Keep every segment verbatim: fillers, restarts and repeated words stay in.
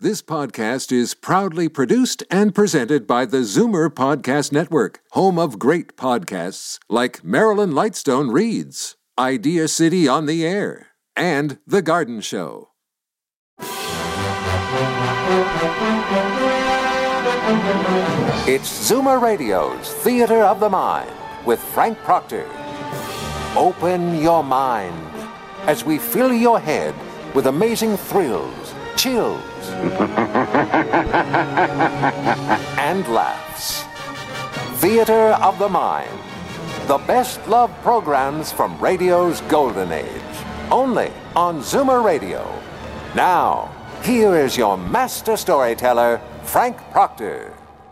This podcast is proudly produced and presented by the Zoomer Podcast Network, home of great podcasts like Marilyn Lightstone Reads, Idea City on the Air, and The Garden Show. It's Zoomer Radio's Theater of the Mind with Frank Proctor. Open your mind as we fill your head with amazing thrills, chills, and laughs. Theater of the Mind. The best love programs from radio's golden age. Only on Zoomer Radio. Now, here is your master storyteller, Frank Proctor.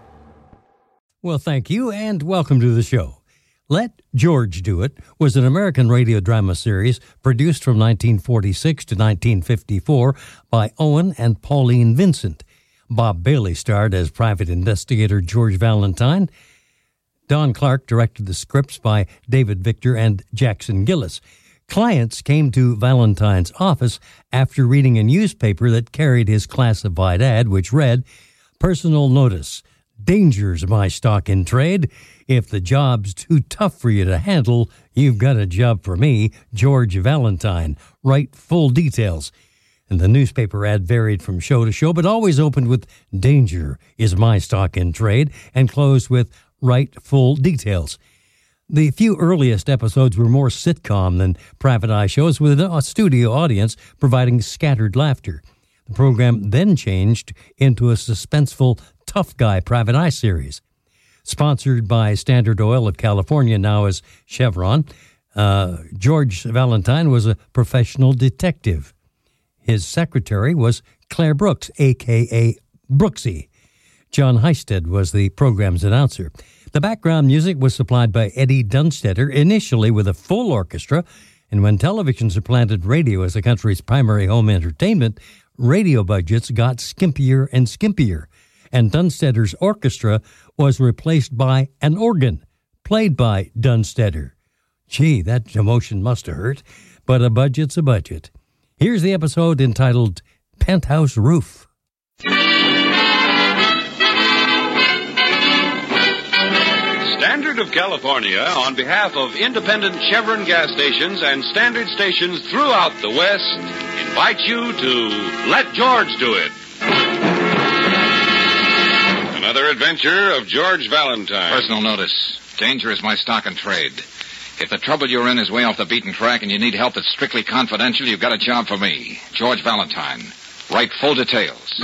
Well, thank you, and welcome to the show. Let George Do It was an American radio drama series produced from nineteen forty-six to nineteen fifty-four by Owen and Pauline Vincent. Bob Bailey starred as private investigator George Valentine. Don Clark directed the scripts by David Victor and Jackson Gillis. Clients came to Valentine's office after reading a newspaper that carried his classified ad, which read, "Personal notice. Danger's my stock in trade. If the job's too tough for you to handle, you've got a job for me, George Valentine. Write full details." And the newspaper ad varied from show to show, but always opened with "Danger is my stock in trade" and closed with "Write full details." The few earliest episodes were more sitcom than private eye shows, with a studio audience providing scattered laughter. The program then changed into a suspenseful Tough Guy Private Eye series. Sponsored by Standard Oil of California, now as Chevron, uh, George Valentine was a professional detective. His secretary was Claire Brooks, a k a. Brooksy. John Heisted was the program's announcer. The background music was supplied by Eddie Dunstetter, initially with a full orchestra, and when television supplanted radio as the country's primary home entertainment, radio budgets got skimpier and skimpier, and Dunstetter's orchestra was replaced by an organ, played by Dunstetter. Gee, that demotion must have hurt, but a budget's a budget. Here's the episode entitled Penthouse Roof. Standard of California, on behalf of independent Chevron gas stations and Standard stations throughout the West, invites you to Let George Do It. Another adventure of George Valentine. Personal notice. Danger is my stock in trade. If the trouble you're in is way off the beaten track and you need help that's strictly confidential, you've got a job for me, George Valentine. Write full details.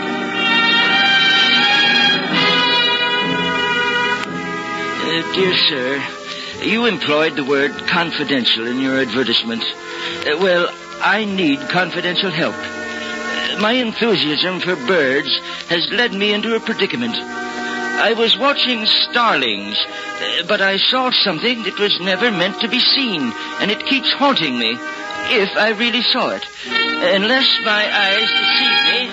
Uh, dear sir, you employed the word confidential in your advertisement. Uh, well, I need confidential help. Uh, my enthusiasm for birds has led me into a predicament. I was watching starlings, uh, but I saw something that was never meant to be seen, and it keeps haunting me, if I really saw it. Unless my eyes deceive me...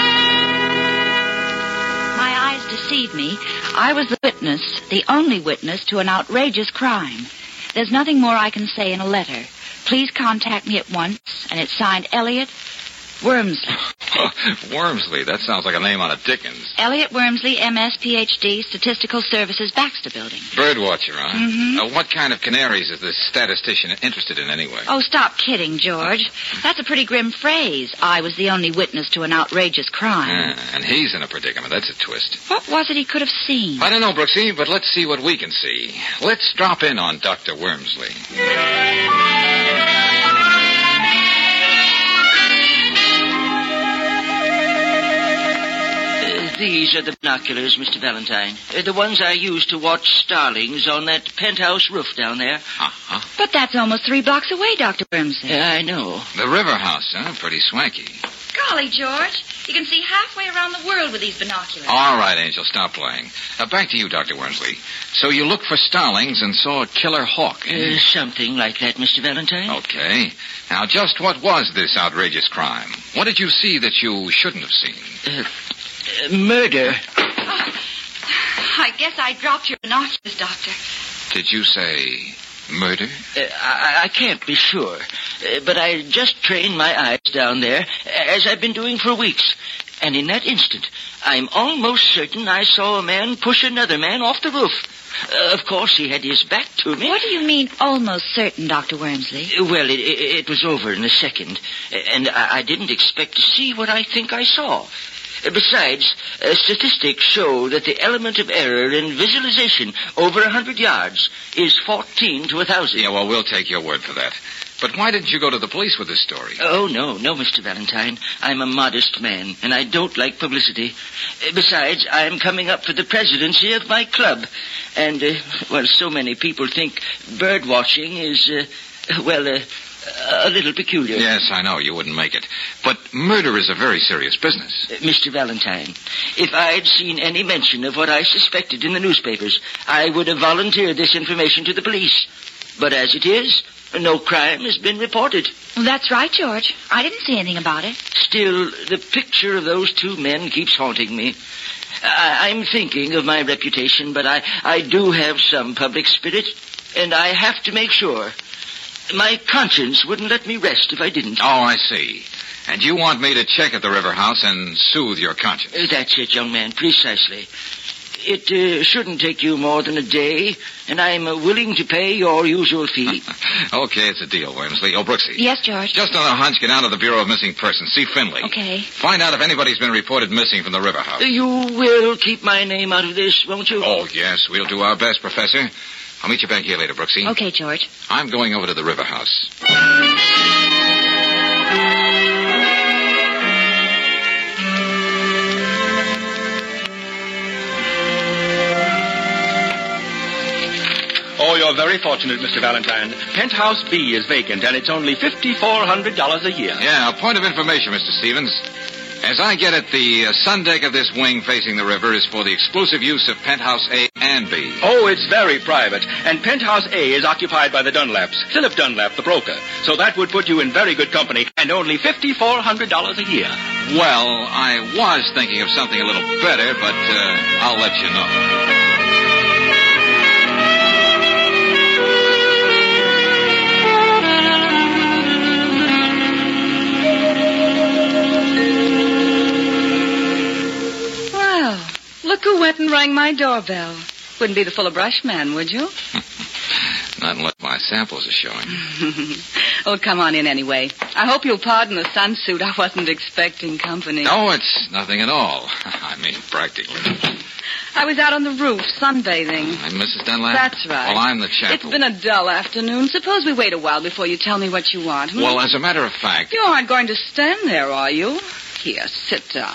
My eyes deceive me. I was the witness, the only witness to an outrageous crime. There's nothing more I can say in a letter. Please contact me at once, and it's signed Elliot Wormsley. Wormsley, that sounds like a name on a Dickens. Elliot Wormsley, M S, P H D, Statistical Services, Baxter Building. Birdwatcher, huh? Mm-hmm. Uh, what kind of canaries is this statistician interested in anyway? Oh, stop kidding, George. That's a pretty grim phrase. I was the only witness to an outrageous crime. Yeah, and he's in a predicament. That's a twist. What was it he could have seen? I don't know, Brooksy, but let's see what we can see. Let's drop in on Doctor Wormsley. These are the binoculars, Mister Valentine. Uh, the ones I used to watch starlings on that penthouse roof down there. Uh-huh. But that's almost three blocks away, Doctor Wormsley. Yeah, I know. The River House, huh? Pretty swanky. Golly, George. You can see halfway around the world with these binoculars. All right, Angel, stop playing. Uh, back to you, Doctor Wormsley. So you looked for starlings and saw a killer hawk, eh? Uh, something like that, Mister Valentine. Okay. Now, just what was this outrageous crime? What did you see that you shouldn't have seen? Uh, uh, murder. Oh, I guess I dropped your binoculars, Doctor. Did you say murder? Uh, I, I can't be sure. Uh, but I just trained my eyes down there, as I've been doing for weeks. And in that instant, I'm almost certain I saw a man push another man off the roof. Uh, of course, he had his back to me. What do you mean, almost certain, Doctor Wormsley? Uh, Well, it, it, it was over in a second, uh, and I, I didn't expect to see what I think I saw. Uh, Besides, uh, statistics show that the element of error in visualization over a hundred yards is fourteen to a thousand. Yeah, well, we'll take your word for that. But why didn't you go to the police with this story? Oh, no, no, Mister Valentine. I'm a modest man, and I don't like publicity. Uh, Besides, I'm coming up for the presidency of my club. And, uh, well, so many people think bird watching is, uh, well, uh, a little peculiar. Yes, I know, you wouldn't make it. But murder is a very serious business. Uh, Mister Valentine, if I'd seen any mention of what I suspected in the newspapers, I would have volunteered this information to the police. But as it is, no crime has been reported. Well, that's right, George. I didn't see anything about it. Still, the picture of those two men keeps haunting me. I, I'm thinking of my reputation, but I, I do have some public spirit, and I have to make sure. My conscience wouldn't let me rest if I didn't. Oh, I see. And you want me to check at the River House and soothe your conscience? Uh, That's it, young man, precisely. It uh, shouldn't take you more than a day, and I'm uh, willing to pay your usual fee. Okay, it's a deal, Wormsley. Oh, Brooksy. Yes, George. Just on a hunch, get down to the Bureau of Missing Persons. See Finley. Okay. Find out if anybody's been reported missing from the River House. Uh, You will keep my name out of this, won't you? Oh, yes, we'll do our best, Professor. I'll meet you back here later, Brooksy. Okay, George. I'm going over to the River House. Oh, you're very fortunate, Mister Valentine. Penthouse B is vacant, and it's only five thousand four hundred dollars a year. Yeah, a point of information, Mister Stevens. As I get it, the uh, sun deck of this wing facing the river is for the exclusive use of Penthouse A and B. Oh, it's very private. And Penthouse A is occupied by the Dunlaps, Philip Dunlap, the broker. So that would put you in very good company, and only five thousand four hundred dollars a year. Well, I was thinking of something a little better, but uh, I'll let you know. Look who went and rang my doorbell. Wouldn't be the full of brush man, would you? Not unless my samples are showing. Oh, come on in anyway. I hope you'll pardon the sunsuit. I wasn't expecting company. No, it's nothing at all. I mean, practically. I was out on the roof, sunbathing. I'm Missus Dunlap? That's right. Well, I'm the chap. It's been a dull afternoon. Suppose we wait a while before you tell me what you want. Hmm? Well, as a matter of fact... You aren't going to stand there, are you? Here, sit down.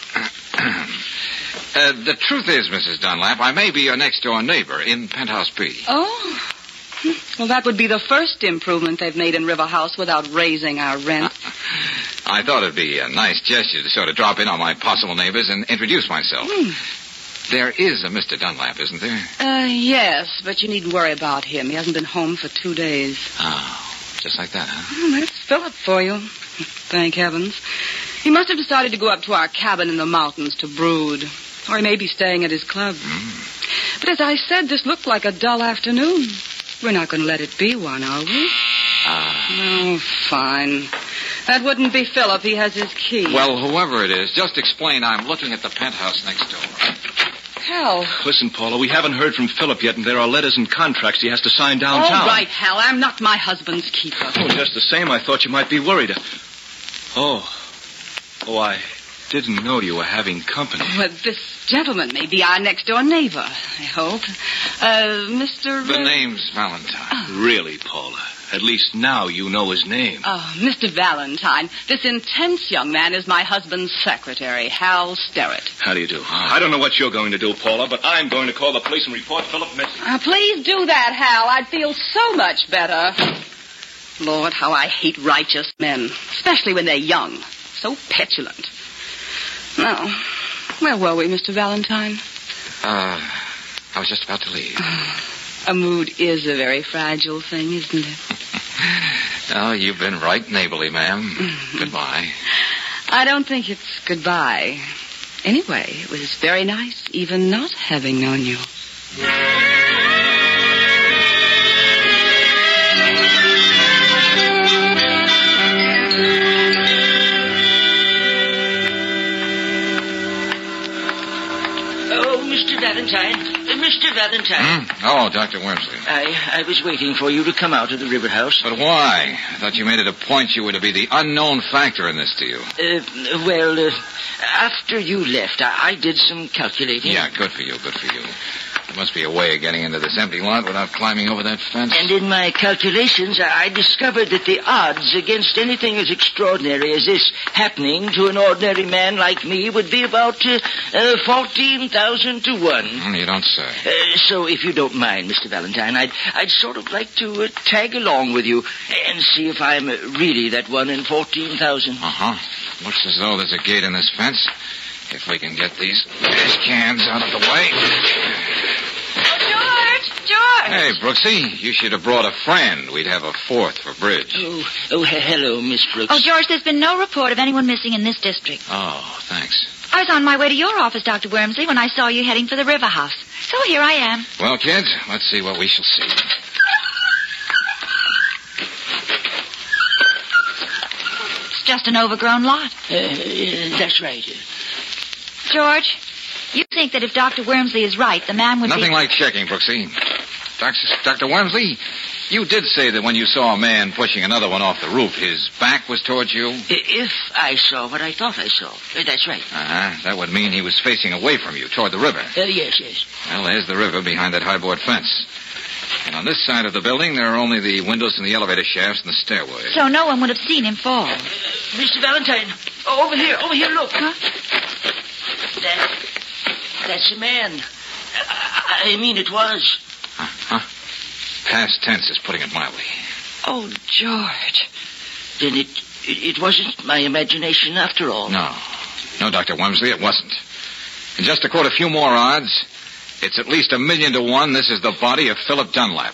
Uh, the truth is, Missus Dunlap, I may be your next-door neighbor in Penthouse B. Oh. Well, that would be the first improvement they've made in River House without raising our rent. I thought it'd be a nice gesture to sort of drop in on my possible neighbors and introduce myself. Hmm. There is a Mister Dunlap, isn't there? Uh, yes, but you needn't worry about him. He hasn't been home for two days. Oh, just like that, huh? Oh, that's Philip for you. Thank heavens. He must have decided to go up to our cabin in the mountains to brood. Or he may be staying at his club. Mm. But as I said, this looked like a dull afternoon. We're not going to let it be one, are we? Ah. Oh, fine. That wouldn't be Philip. He has his key. Well, whoever it is, just explain I'm looking at the penthouse next door. Hal. Listen, Paula, we haven't heard from Philip yet, and there are letters and contracts he has to sign downtown. All right, Hal. I'm not my husband's keeper. Oh, just the same, I thought you might be worried. Oh. Oh, I didn't know you were having company. Well, this gentleman may be our next-door neighbor, I hope. Uh, Mister... The name's Valentine. Oh. Really, Paula? At least now you know his name. Oh, Mister Valentine, this intense young man is my husband's secretary, Hal Sterrett. How do you do? I don't know what you're going to do, Paula, but I'm going to call the police and report Philip missing. Uh, please do that, Hal. I'd feel so much better. Lord, how I hate righteous men, especially when they're young. So petulant. Now, where were we, Mister Valentine? Uh, I was just about to leave. A mood is a very fragile thing, isn't it? Oh, you've been right neighborly, ma'am. Mm-hmm. Goodbye. I don't think it's goodbye. Anyway, it was very nice, even not having known you. Oh, Mister Valentine. Uh, Mister Valentine. Hmm? Oh, Doctor Wormsley. I, I was waiting for you to come out of the river house. But why? I thought you made it a point you were to be the unknown factor in this deal. Uh, well, uh, after you left, I, I did some calculating. Yeah, good for you, good for you. There must be a way of getting into this empty lot without climbing over that fence. And in my calculations, I discovered that the odds against anything as extraordinary as this happening to an ordinary man like me would be about uh, uh, fourteen thousand to one. Mm, you don't say. Uh, so if you don't mind, Mister Valentine, I'd, I'd sort of like to uh, tag along with you and see if I'm uh, really that one in fourteen thousand. Uh-huh. Looks as though there's a gate in this fence. If we can get these trash cans out of the way. Oh, George! George! Hey, Brooksy, you should have brought a friend. We'd have a fourth for bridge. Oh, oh, he- hello, Miss Brooks. Oh, George, there's been no report of anyone missing in this district. Oh, thanks. I was on my way to your office, Doctor Wormsley, when I saw you heading for the river house. So here I am. Well, kids, let's see what we shall see. It's just an overgrown lot. Uh, uh, that's right. George, you think that if Doctor Wormsley is right, the man would Nothing be... like checking, Brooksy. Doctor Doctor Wormsley, you did say that when you saw a man pushing another one off the roof, his back was towards you? If I saw what I thought I saw. Uh, that's right. Uh-huh. That would mean he was facing away from you, toward the river. Uh, yes, yes. Well, there's the river behind that high board fence. And on this side of the building, there are only the windows and the elevator shafts and the stairway. So no one would have seen him fall. Mister Valentine, over here, over here, look. Huh? That, that's a man. I, I mean, it was. Huh? Past tense is putting it mildly. Oh, George. Then it, it, it wasn't my imagination after all. No. No, Doctor Wormsley, it wasn't. And just to quote a few more odds, it's at least a million to one this is the body of Philip Dunlap.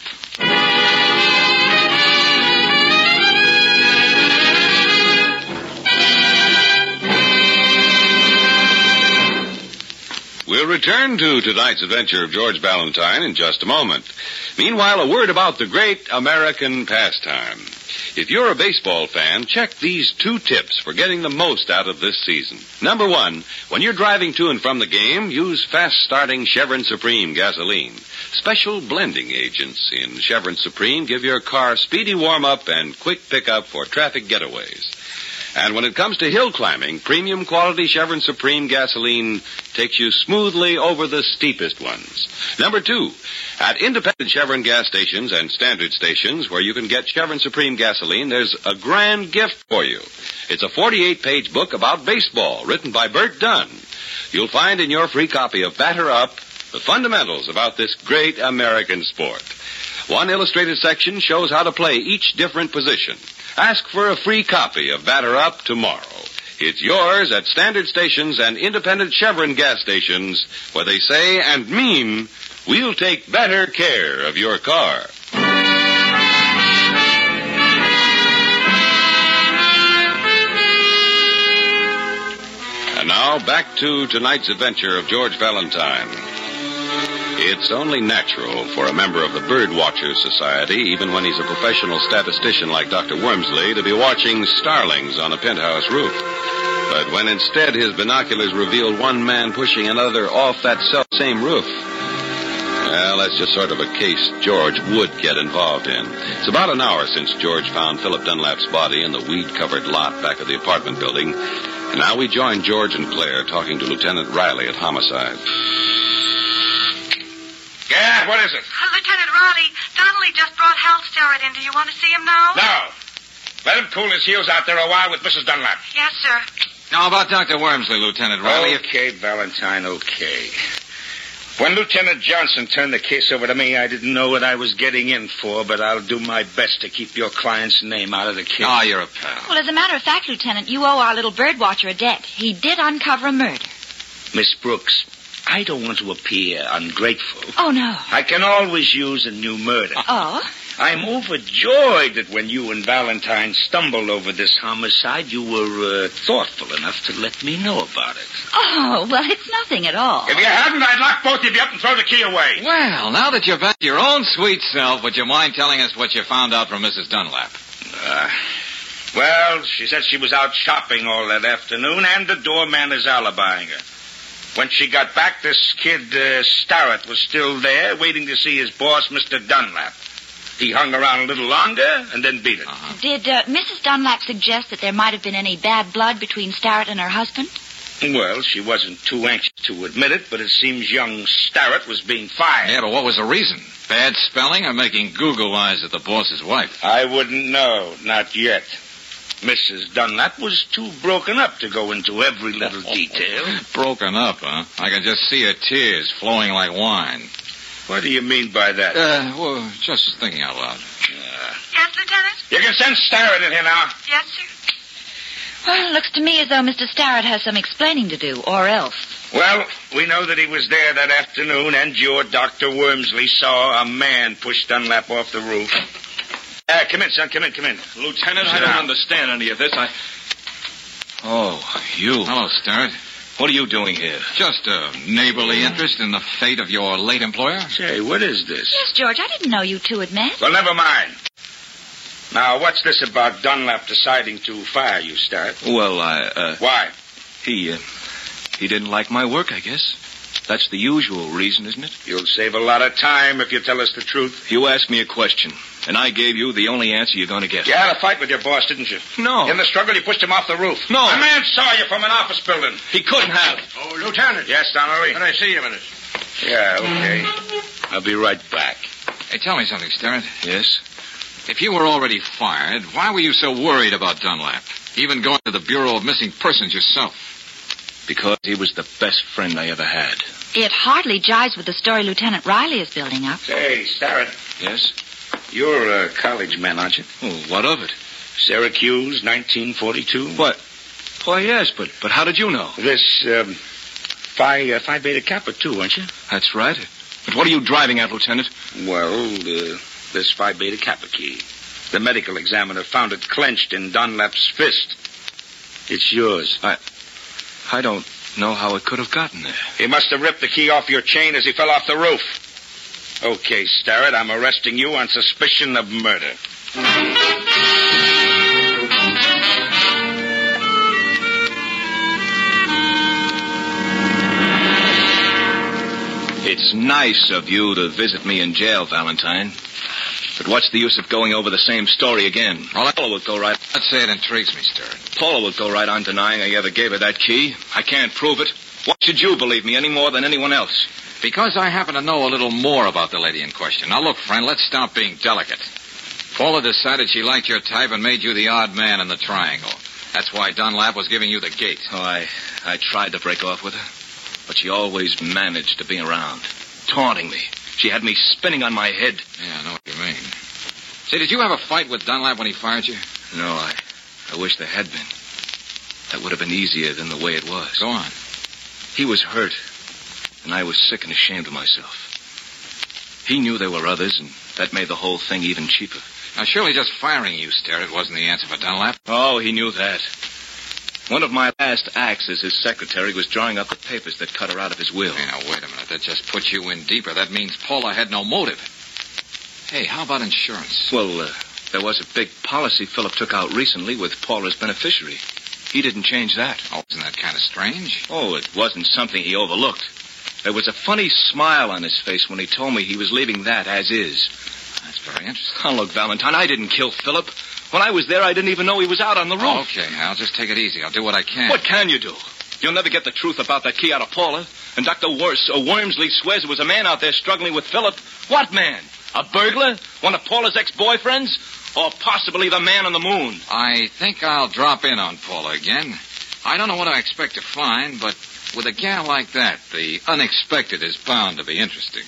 We'll return to tonight's adventure of George Valentine in just a moment. Meanwhile, a word about the great American pastime. If you're a baseball fan, check these two tips for getting the most out of this season. Number one, when you're driving to and from the game, use fast-starting Chevron Supreme gasoline. Special blending agents in Chevron Supreme give your car speedy warm-up and quick pickup for traffic getaways. And when it comes to hill climbing, premium quality Chevron Supreme gasoline takes you smoothly over the steepest ones. Number two, at independent Chevron gas stations and standard stations where you can get Chevron Supreme gasoline, there's a grand gift for you. It's a forty-eight page book about baseball written by Bert Dunn. You'll find in your free copy of Batter Up the fundamentals about this great American sport. One illustrated section shows how to play each different position. Ask for a free copy of Batter Up tomorrow. It's yours at standard stations and independent Chevron gas stations where they say and mean, we'll take better care of your car. And now back to tonight's adventure of George Valentine. It's only natural for a member of the Birdwatchers Society, even when he's a professional statistician like Doctor Wormsley, to be watching starlings on a penthouse roof. But when instead his binoculars revealed one man pushing another off that self-same roof, well, that's just sort of a case George would get involved in. It's about an hour since George found Philip Dunlap's body in the weed-covered lot back of the apartment building. And now we join George and Claire talking to Lieutenant Riley at Homicide. Yeah, what is it? Uh, Lieutenant Riley, Donnelly just brought Hal Sterrett in. Do you want to see him now? No. Let him cool his heels out there a while with Missus Dunlap. Yes, sir. Now, about Doctor Wormsley, Lieutenant Riley. Okay, Valentine, okay. When Lieutenant Johnson turned the case over to me, I didn't know what I was getting in for, but I'll do my best to keep your client's name out of the case. Ah, oh, you're a pal. Well, as a matter of fact, Lieutenant, you owe our little bird watcher a debt. He did uncover a murder. Miss Brooks, I don't want to appear ungrateful. Oh, no. I can always use a new murder. Oh? I'm overjoyed that when you and Valentine stumbled over this homicide, you were uh, thoughtful enough to let me know about it. Oh, well, it's nothing at all. If you hadn't, I'd lock both of you up and throw the key away. Well, now that you're back to your own sweet self, would you mind telling us what you found out from Missus Dunlap? Uh, well, she said she was out shopping all that afternoon, and the doorman is alibying her. When she got back, this kid, uh, Starrett, was still there, waiting to see his boss, Mister Dunlap. He hung around a little longer and then beat it. Uh-huh. Did uh, Missus Dunlap suggest that there might have been any bad blood between Starrett and her husband? Well, she wasn't too anxious to admit it, but it seems young Starrett was being fired. Yeah, but what was the reason? Bad spelling or making Google eyes at the boss's wife? I wouldn't know. Not yet. Missus Dunlap was too broken up to go into every little detail. Broken up, huh? I can just see her tears flowing like wine. What do you mean by that? Uh, well, just thinking out loud. Uh, Yes, Lieutenant? you can send Starrett in here now. Yes, sir. Well, it looks to me as though Mister Starrett has some explaining to do, or else. Well, we know that he was there that afternoon, and your Doctor Wormsley saw a man push Dunlap off the roof. Uh, come in, son. Come in, come in. Lieutenant, Sit I don't down. understand any of this. I... Oh, you. Hello, Starrett. What are you doing here? Just a neighborly interest in the fate of your late employer? Say, what is this? Yes, George, I didn't know you two had met. Well, never mind. Now, what's this about Dunlap deciding to fire you, Starrett? Well, I, uh... Why? He, uh... He didn't like my work, I guess. That's the usual reason, isn't it? You'll save a lot of time if you tell us the truth. You asked me a question, and I gave you the only answer you're going to get. You had a fight with your boss, didn't you? No. In the struggle, you pushed him off the roof. No. A man saw you from an office building. He couldn't have. Oh, Lieutenant. Yes, Donnelly? Can I see you a minute? Yeah, okay. I'll be right back. Hey, tell me something, Starrett. Yes? If you were already fired, why were you so worried about Dunlap? Even going to the Bureau of Missing Persons yourself? Because he was the best friend I ever had. It hardly jives with the story Lieutenant Riley is building up. Say, Starrett, Yes? you're a college man, aren't you? Oh, what of it? Syracuse, nineteen forty-two. What? Why, yes, but but how did you know? This, um, Phi, uh, Phi Beta Kappa, too, aren't you? That's right. But what are you driving at, Lieutenant? Well, uh, this Phi Beta Kappa key. The medical examiner found it clenched in Dunlap's fist. It's yours. I... I don't know how it could have gotten there. He must have ripped the key off your chain as he fell off the roof. Okay, Starrett, I'm arresting you on suspicion of murder. It's nice of you to visit me in jail, Valentine. But what's the use of going over the same story again? Well, I- Paula would go right... Let's say it intrigues me, Starrett. Paula would go right on denying I ever gave her that key. I can't prove it. Why should you believe me any more than anyone else? Because I happen to know a little more about the lady in question. Now, look, friend, let's stop being delicate. Paula decided she liked your type and made you the odd man in the triangle. That's why Dunlap was giving you the gate. Oh, I, I tried to break off with her, but she always managed to be around, taunting me. She had me spinning on my head. Yeah, I know what you mean. Say, did you have a fight with Dunlap when he fired you? No, I, I wish there had been. That would have been easier than the way it was. Go on. He was hurt, and I was sick and ashamed of myself. He knew there were others, and that made the whole thing even cheaper. Now, surely just firing you, Starrett, wasn't the answer for Dunlap. Oh, he knew that. One of my last acts as his secretary was drawing up the papers that cut her out of his will. Hey, now, wait a minute. That just puts you in deeper. That means Paula had no motive. Hey, how about insurance? Well, uh, there was a big policy Philip took out recently with Paula's beneficiary. He didn't change that. Oh, isn't that kind of strange? Oh, it wasn't something he overlooked. There was a funny smile on his face when he told me he was leaving that as is. That's very interesting. Oh, look, Valentine, I didn't kill Philip. When I was there, I didn't even know he was out on the roof. Okay, I'll just take it easy. I'll do what I can. What can you do? You'll never get the truth about that key out of Paula. And Doctor Wors, or Wormsley swears there was a man out there struggling with Philip. What man? A burglar? One of Paula's ex-boyfriends? Or possibly the man on the moon? I think I'll drop in on Paula again. I don't know what I expect to find, but with a gal like that, the unexpected is bound to be interesting.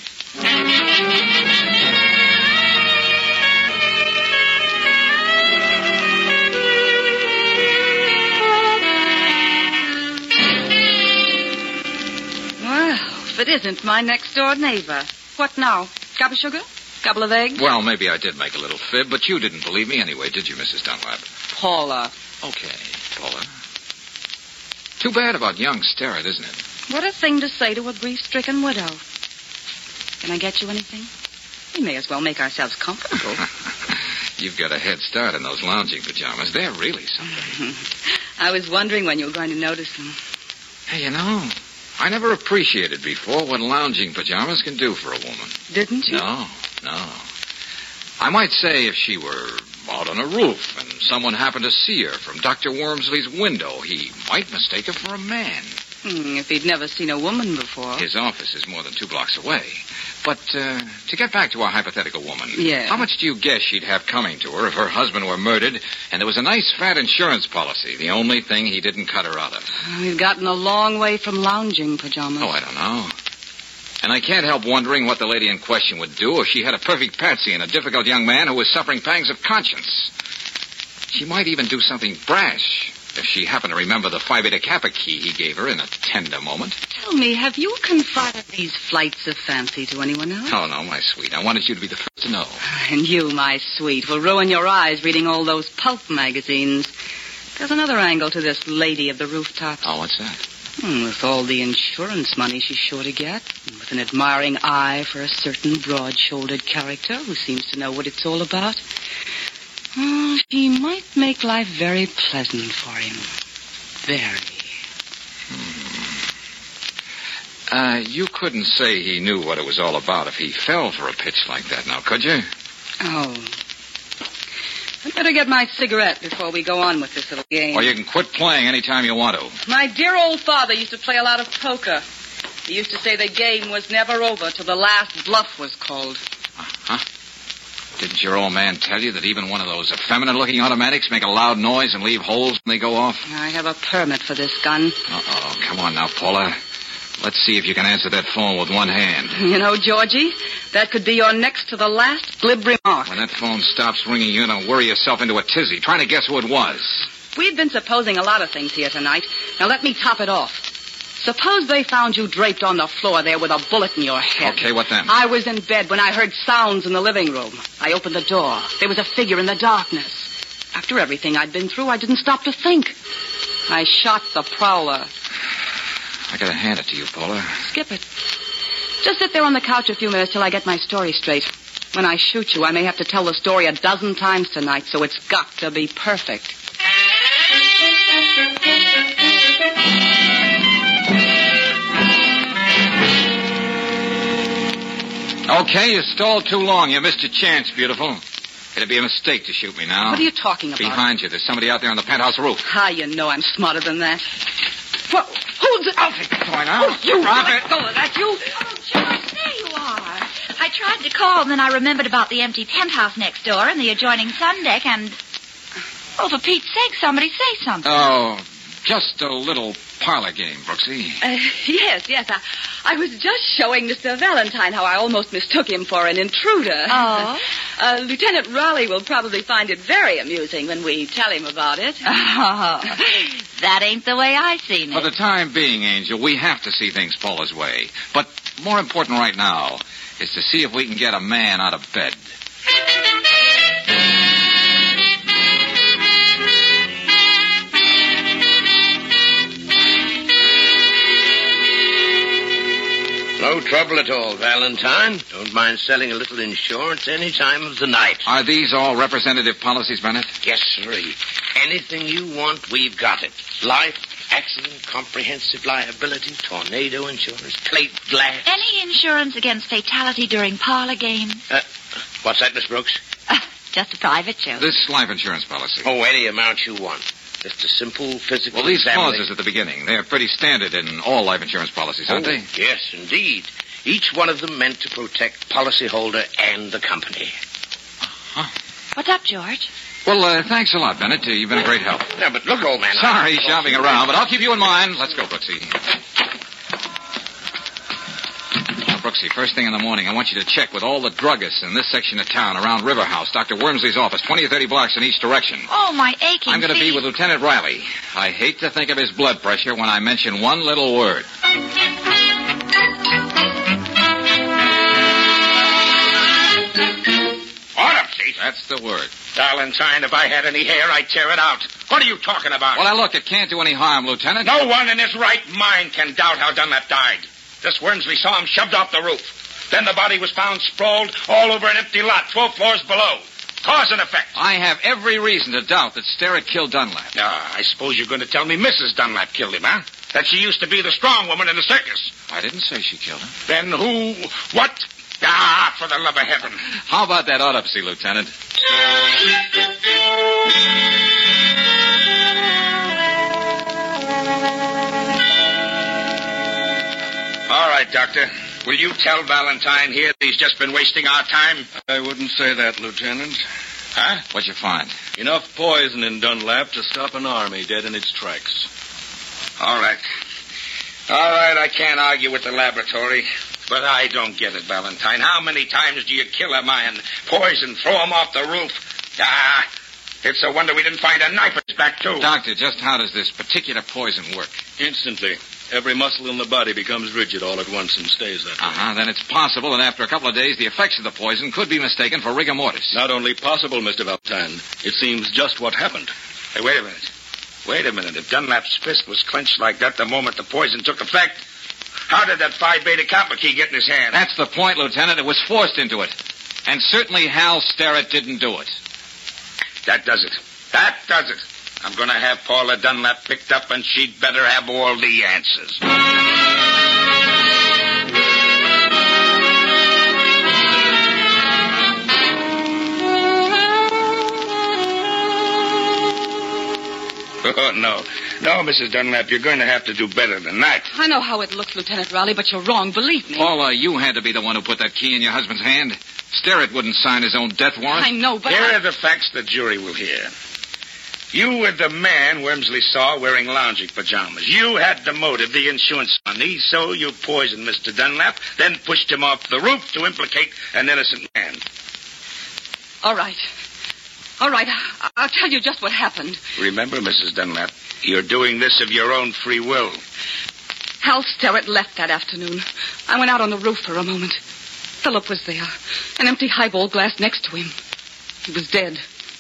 Well, if it isn't my next-door neighbor. What now? Cup of sugar? Couple of eggs? Well, maybe I did make a little fib, but you didn't believe me anyway, did you, Missus Dunlap? Paula. Okay, Paula. Too bad about young Starrett, isn't it? What a thing to say to a grief-stricken widow. Can I get you anything? We may as well make ourselves comfortable. You've got a head start in those lounging pajamas. They're really something. I was wondering when you were going to notice them. Hey, you know, I never appreciated before what lounging pajamas can do for a woman. Didn't you? No, no. I might say if she were out on a roof and someone happened to see her from Doctor Wormsley's window, he might mistake her for a man. Hmm, if he'd never seen a woman before. His office is more than two blocks away. But uh, to get back to our hypothetical woman, yeah. How much do you guess she'd have coming to her if her husband were murdered and there was a nice fat insurance policy, the only thing he didn't cut her out of? We've gotten a long way from lounging pajamas. Oh, I don't know. And I can't help wondering what the lady in question would do if she had a perfect patsy and a difficult young man who was suffering pangs of conscience. She might even do something brash if she happened to remember the Phi Beta Kappa key he gave her in a tender moment. Tell me, have you confided these flights of fancy to anyone else? Oh, no, my sweet. I wanted you to be the first to know. And you, my sweet, will ruin your eyes reading all those pulp magazines. There's another angle to this lady of the rooftops. Oh, what's that? Hmm, with all the insurance money she's sure to get, and with an admiring eye for a certain broad-shouldered character who seems to know what it's all about, oh, she might make life very pleasant for him. Very. Hmm. Uh, you couldn't say he knew what it was all about if he fell for a pitch like that, now, could you? Oh. I'd better get my cigarette before we go on with this little game. Or you can quit playing any time you want to. My dear old father used to play a lot of poker. He used to say the game was never over till the last bluff was called. Uh-huh. Didn't your old man tell you that even one of those effeminate-looking automatics make a loud noise and leave holes when they go off? I have a permit for this gun. Uh-oh. Come on now, Paula. Let's see if you can answer that phone with one hand. You know, Georgie, that could be your next to the last glib remark. When that phone stops ringing, you're going to worry yourself into a tizzy, trying to guess who it was. We've been supposing a lot of things here tonight. Now let me top it off. Suppose they found you draped on the floor there with a bullet in your head. Okay, what then? I was in bed when I heard sounds in the living room. I opened the door. There was a figure in the darkness. After everything I'd been through, I didn't stop to think. I shot the prowler. I gotta hand it to you, Paula. Skip it. Just sit there on the couch a few minutes till I get my story straight. When I shoot you, I may have to tell the story a dozen times tonight, so it's got to be perfect. Okay, you stalled too long. You missed your chance, beautiful. It'd be a mistake to shoot me now. What are you talking about? Behind you. There's somebody out there on the penthouse roof. Ah, you know I'm smarter than that. What? Who's it? I'll take the toy now. Oh, you Drop it. Go with that, you. Oh, George, there you are. I tried to call, and then I remembered about the empty penthouse next door and the adjoining sun deck, and... Oh, for Pete's sake, somebody say something. Oh, just a little parlor game, Brooksy. Uh, yes, yes. I, I was just showing Mister Valentine how I almost mistook him for an intruder. Oh? Uh, Lieutenant Raleigh will probably find it very amusing when we tell him about it. Oh, that ain't the way I seen it. For the time being, Angel, we have to see things Paula's way. But more important right now is to see if we can get a man out of bed. No trouble at all, Valentine. Don't mind selling a little insurance any time of the night. Are these all representative policies, Bennett? Yes, sirree. Anything you want, we've got it. Life, accident, comprehensive liability, tornado insurance, plate glass. Any insurance against fatality during parlor games? Uh, what's that, Miss Brooks? Uh, just a private joke. This life insurance policy. Oh, any amount you want. Just a simple physical Well, these examination. clauses at the beginning, they're pretty standard in all life insurance policies, aren't oh, they? Yes, indeed. Each one of them meant to protect policyholder and the company. Huh. What's up, George? Well, uh, thanks a lot, Bennett. Uh, you've been a great help. Yeah, but look, old man. Sorry, I... shopping around, but I'll keep you in mind. Let's go, Brooksy. Now, Brooksy, first thing in the morning, I want you to check with all the druggists in this section of town around River House, Doctor Wormsley's office, twenty or thirty blocks in each direction. Oh, my aching I'm going to be feet. with Lieutenant Riley. I hate to think of his blood pressure when I mention one little word. Autopsy? That's the word. Valentine, if I had any hair, I'd tear it out. What are you talking about? Well, now, look, it can't do any harm, Lieutenant. No one in his right mind can doubt how Dunlap died. This Wormsley saw him shoved off the roof. Then the body was found sprawled all over an empty lot, twelve floors below. Cause and effect. I have every reason to doubt that Sterrett killed Dunlap. Ah, I suppose you're going to tell me Missus Dunlap killed him, huh? That she used to be the strong woman in the circus. I didn't say she killed him. Then who... What? Ah, for the love of heaven. How about that autopsy, Lieutenant? All right, Doctor. Will you tell Valentine here that he's just been wasting our time? I wouldn't say that, Lieutenant. Huh? What'd you find? Enough poison in Dunlap to stop an army dead in its tracks. All right. All right, I can't argue with the laboratory. But I don't get it, Valentine. How many times do you kill a man, poison, throw him off the roof? Ah, it's a wonder we didn't find a knife in his back, too. Doctor, just how does this particular poison work? Instantly. Every muscle in the body becomes rigid all at once and stays that way. Uh-huh. Then it's possible that after a couple of days, the effects of the poison could be mistaken for rigor mortis. Not only possible, Mister Valentine. It seems just what happened. Hey, wait a minute. Wait a minute. If Dunlap's fist was clenched like that the moment the poison took effect, how did that Phi Beta Kappa key get in his hand? That's the point, Lieutenant. It was forced into it. And certainly Hal Sterrett didn't do it. That does it. That does it. I'm going to have Paula Dunlap picked up, and she'd better have all the answers. Oh, no. No, Missus Dunlap, you're going to have to do better than that. I know how it looks, Lieutenant Rowley, but you're wrong. Believe me. Paula, you had to be the one who put that key in your husband's hand. Sterrett wouldn't sign his own death warrant. I know, but Here I... are the facts the jury will hear. You were the man Wormsley saw wearing lounging pajamas. You had the motive, the insurance money, so you poisoned Mister Dunlap, then pushed him off the roof to implicate an innocent man. All right. All right, I'll tell you just what happened. Remember, Missus Dunlap, you're doing this of your own free will. Hal Sterrett left that afternoon. I went out on the roof for a moment. Philip was there, an empty highball glass next to him. He was dead.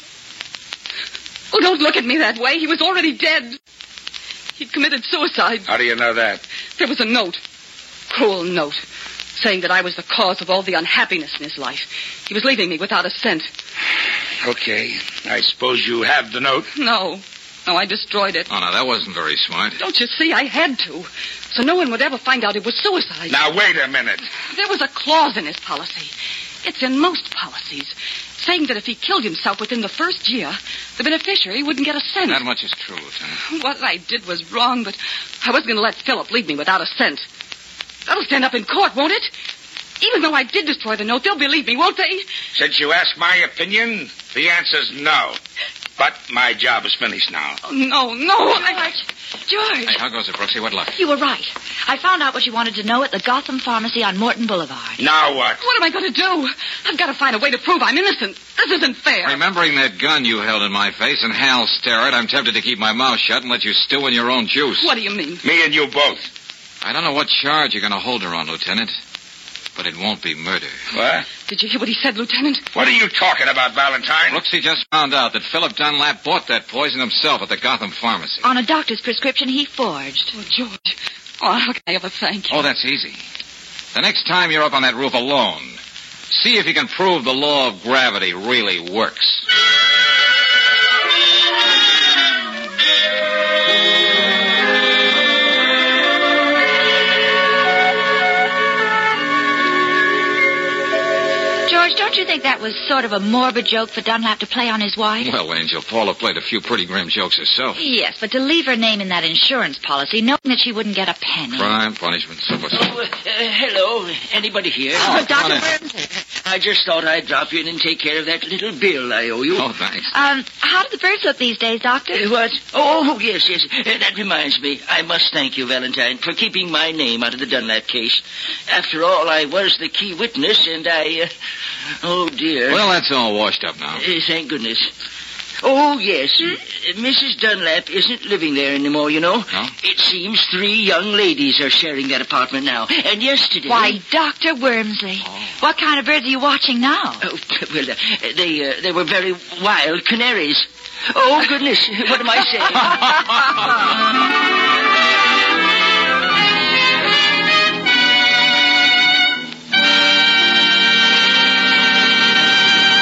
Oh, don't look at me that way. He was already dead. He'd committed suicide. How do you know that? There was a note, cruel note, saying that I was the cause of all the unhappiness in his life. He was leaving me without a cent. Okay. I suppose you have the note. No. No, I destroyed it. Oh, no, that wasn't very smart. Don't you see? I had to. So no one would ever find out it was suicide. Now, wait a minute. There was a clause in his policy. It's in most policies, saying that if he killed himself within the first year, the beneficiary wouldn't get a cent. That much is true, Lieutenant. What I did was wrong, but I wasn't going to let Philip leave me without a cent. That'll stand up in court, won't it? Even though I did destroy the note, they'll believe me, won't they? Since you asked my opinion, the answer's no. But my job is finished now. Oh, no, no. I... George. George. Hey, how goes it, Brooksy? What luck? You were right. I found out what you wanted to know at the Gotham Pharmacy on Morton Boulevard. Now what? What am I going to do? I've got to find a way to prove I'm innocent. This isn't fair. Remembering that gun you held in my face and Hal Sterrett, I'm tempted to keep my mouth shut and let you stew in your own juice. What do you mean? Me and you both. I don't know what charge you're going to hold her on, Lieutenant. But it won't be murder. What? Did you hear what he said, Lieutenant? What are you talking about, Valentine? Brooksy just found out that Philip Dunlap bought that poison himself at the Gotham Pharmacy. On a doctor's prescription he forged. Oh, George. Oh, how can I ever thank you? Oh, that's easy. The next time you're up on that roof alone, see if you can prove the law of gravity really works. George, don't you think that was sort of a morbid joke for Dunlap to play on his wife? Well, Angel, Paula played a few pretty grim jokes herself. Yes, but to leave her name in that insurance policy, knowing that she wouldn't get a penny. Crime, punishment, so forth. Oh, uh, hello. Anybody here? Oh, Doctor Burns. I just thought I'd drop in and take care of that little bill I owe you. Oh, thanks. Um, how do the birds look these days, Doctor? Uh, what? Oh, yes, yes. Uh, that reminds me. I must thank you, Valentine, for keeping my name out of the Dunlap case. After all, I was the key witness, and I... Uh, oh, dear. Well, that's all washed up now. Uh, thank goodness. Oh, yes. Hmm? Uh, Missus Dunlap isn't living there anymore, you know. No? It seems three young ladies are sharing that apartment now. And yesterday... Why, Doctor Wormsley. Oh. What kind of birds are you watching now? Oh, well, uh, they, uh, they were very wild canaries. Oh, goodness. What am I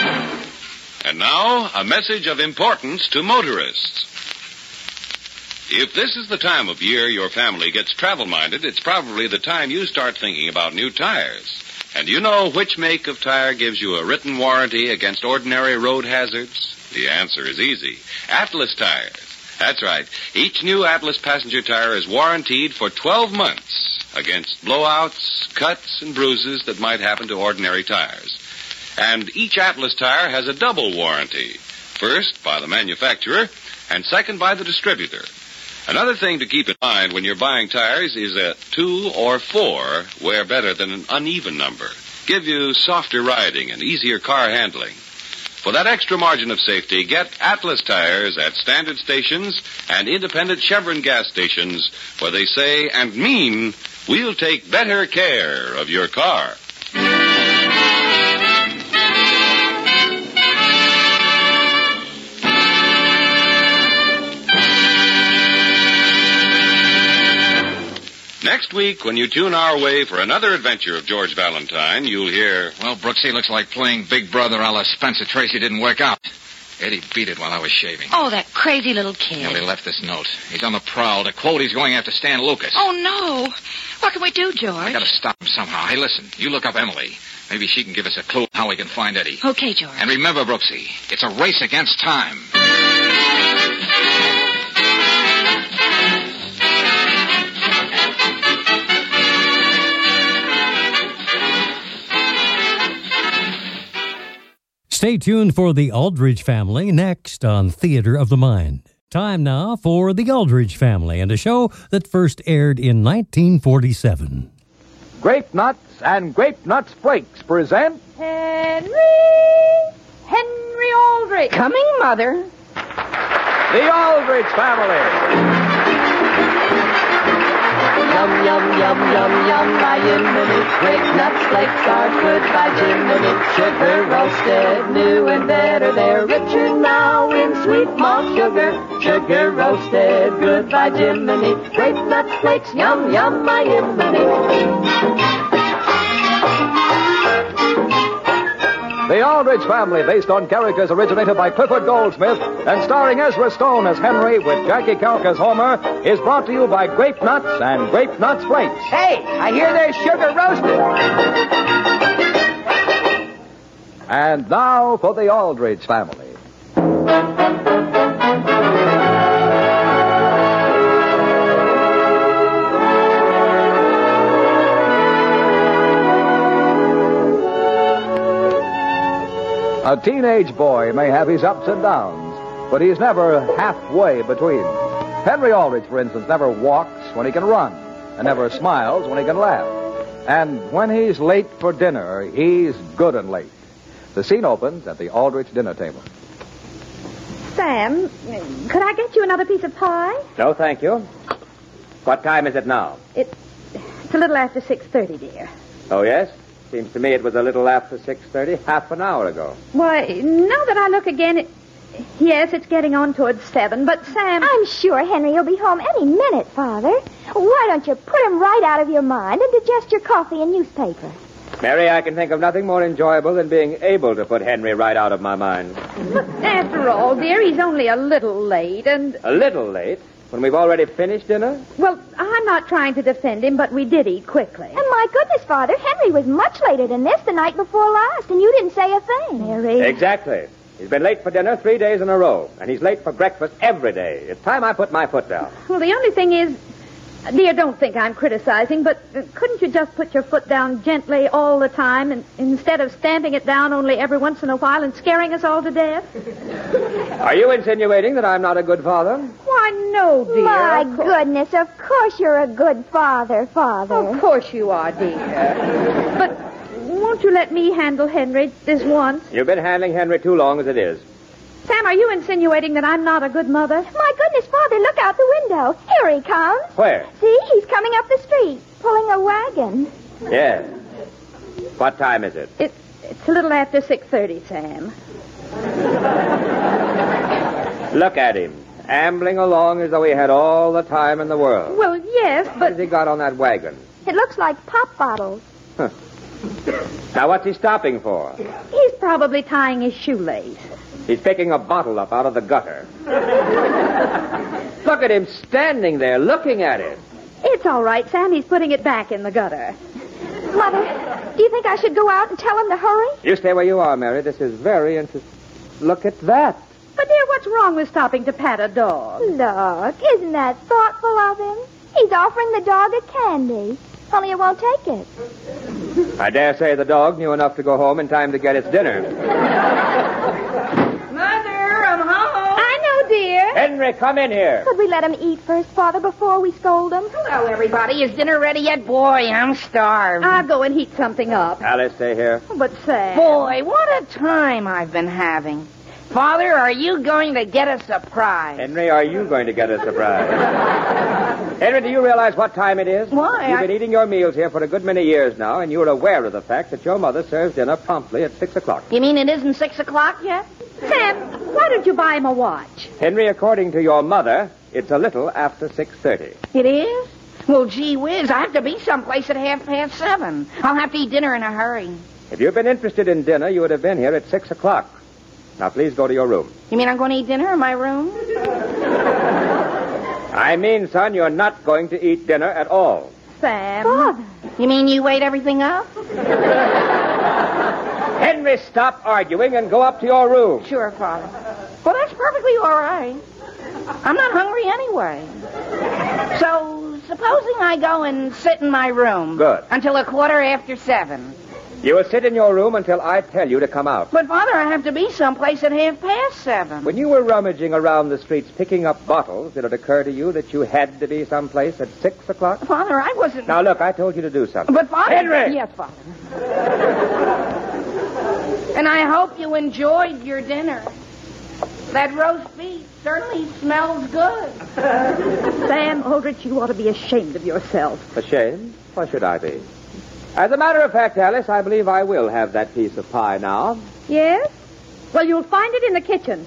And now, a message of importance to motorists. If this is the time of year your family gets travel-minded, it's probably the time you start thinking about new tires. And do you know which make of tire gives you a written warranty against ordinary road hazards? The answer is easy. Atlas tires. That's right. Each new Atlas passenger tire is warranted for twelve months against blowouts, cuts, and bruises that might happen to ordinary tires. And each Atlas tire has a double warranty. First, by the manufacturer, and second, by the distributor. Another thing to keep in mind when you're buying tires is a two or four wear better than an uneven number. Give you softer riding and easier car handling. For that extra margin of safety, get Atlas tires at standard stations and independent Chevron gas stations where they say and mean, we'll take better care of your car. Next week, when you tune our way for another adventure of George Valentine, you'll hear... Well, Brooksy, looks like playing Big Brother a la Spencer Tracy didn't work out. Eddie beat it while I was shaving. Oh, that crazy little kid. Yeah, he left this note. He's on the prowl. To quote, he's going after Stan Lucas. Oh, no. What can we do, George? I gotta stop him somehow. Hey, listen, you look up Emily. Maybe she can give us a clue how we can find Eddie. Okay, George. And remember, Brooksy, it's a race against time. Stay tuned for The Aldridge Family next on Theater of the Mind. Time now for The Aldridge Family and a show that first aired in nineteen forty-seven. Grape Nuts and Grape Nuts Flakes present... Henry! Henry Aldrich! Coming, Mother. The Aldridge Family. Yum, yum, yum, yum, yum, by Jiminy. Grape Nuts Flakes are good by Jiminy. Sugar roasted, new and better. They're richer now in sweet malt sugar. Sugar roasted, good by Jiminy. Grape Nuts Flakes, yum, yum, by Jiminy. The Aldridge Family, based on characters originated by Clifford Goldsmith and starring Ezra Stone as Henry with Jackie Kelk as Homer, is brought to you by Grape Nuts and Grape Nuts Flakes. Hey, I hear there's sugar roasted. And now for the Aldridge Family. A teenage boy may have his ups and downs, but he's never halfway between. Henry Aldrich, for instance, never walks when he can run, and never smiles when he can laugh. And when he's late for dinner, he's good and late. The scene opens at the Aldrich dinner table. Sam, could I get you another piece of pie? No, thank you. What time is it now? It, it's a little after six thirty, dear. Oh, yes? Seems to me it was a little after six thirty, half an hour ago. Why, now that I look again, it, yes, it's getting on towards seven, but Sam... I'm sure Henry will be home any minute, Father. Why don't you put him right out of your mind and digest your coffee and newspaper? Mary, I can think of nothing more enjoyable than being able to put Henry right out of my mind. But after all, dear, he's only a little late, and... A little late? When we've already finished dinner? Well, I'm not trying to defend him, but we did eat quickly. And my goodness, Father, Henry was much later than this the night before last, and you didn't say a thing. Mary. Exactly. He's been late for dinner three days in a row, and he's late for breakfast every day. It's time I put my foot down. Well, the only thing is... Dear, don't think I'm criticizing, but uh, couldn't you just put your foot down gently all the time and, instead of stamping it down only every once in a while and scaring us all to death? Are you insinuating that I'm not a good father? Why, no, dear. My of course. goodness, of course you're a good father, Father. Of course you are, dear. But won't you let me handle Henry this once? You've been handling Henry too long as it is. Sam, are you insinuating that I'm not a good mother? My goodness, Father, look out the window. Here he comes. Where? See, he's coming up the street, pulling a wagon. Yes. What time is it? It, it's a little after six thirty, Sam. Look at him, ambling along as though he had all the time in the world. Well, yes, but... What has he got on that wagon? It looks like pop bottles. Huh. Now, what's he stopping for? He's probably tying his shoelace. He's picking a bottle up out of the gutter. Look at him standing there looking at it. It's all right, Sam. He's putting it back in the gutter. Mother, do you think I should go out and tell him to hurry? You stay where you are, Mary. This is very interesting. Look at that. But, dear, what's wrong with stopping to pat a dog? Look, isn't that thoughtful of him? He's offering the dog a candy. Only it won't take it. I dare say the dog knew enough to go home in time to get its dinner. Mother, I'm home. I know, dear. Henry, come in here. Could we let him eat first, Father, before we scold him? Hello, everybody. Is dinner ready yet? Boy, I'm starved. I'll go and heat something up. Alice, stay here. But, Sam... Boy, what a time I've been having. Father, are you going to get a surprise? Henry, are you going to get a surprise? Henry, do you realize what time it is? Why? You've I... been eating your meals here for a good many years now, and you're aware of the fact that your mother serves dinner promptly at six o'clock. You mean it isn't six o'clock yet? Sam, why don't you buy him a watch? Henry, according to your mother, it's a little after six thirty. It is? Well, gee whiz, I have to be someplace at half past seven. I'll have to eat dinner in a hurry. If you'd been interested in dinner, you would have been here at six o'clock. Now, please go to your room. You mean I'm going to eat dinner in my room? I mean, son, you're not going to eat dinner at all. Sam. Father. You mean you ate everything up? Henry, stop arguing and go up to your room. Sure, Father. Well, that's perfectly all right. I'm not hungry anyway. So, supposing I go and sit in my room. Good. Until a quarter after seven. You will sit in your room until I tell you to come out. But, Father, I have to be someplace at half past seven. When you were rummaging around the streets picking up bottles, did it occur to you that you had to be someplace at six o'clock? Father, I wasn't... Now, look, I told you to do something. But, Father... Henry! Yes, Father. And I hope you enjoyed your dinner. That roast beef certainly smells good. Sam Aldrich, you ought to be ashamed of yourself. Ashamed? Why should I be? As a matter of fact, Alice, I believe I will have that piece of pie now. Yes? Well, you'll find it in the kitchen.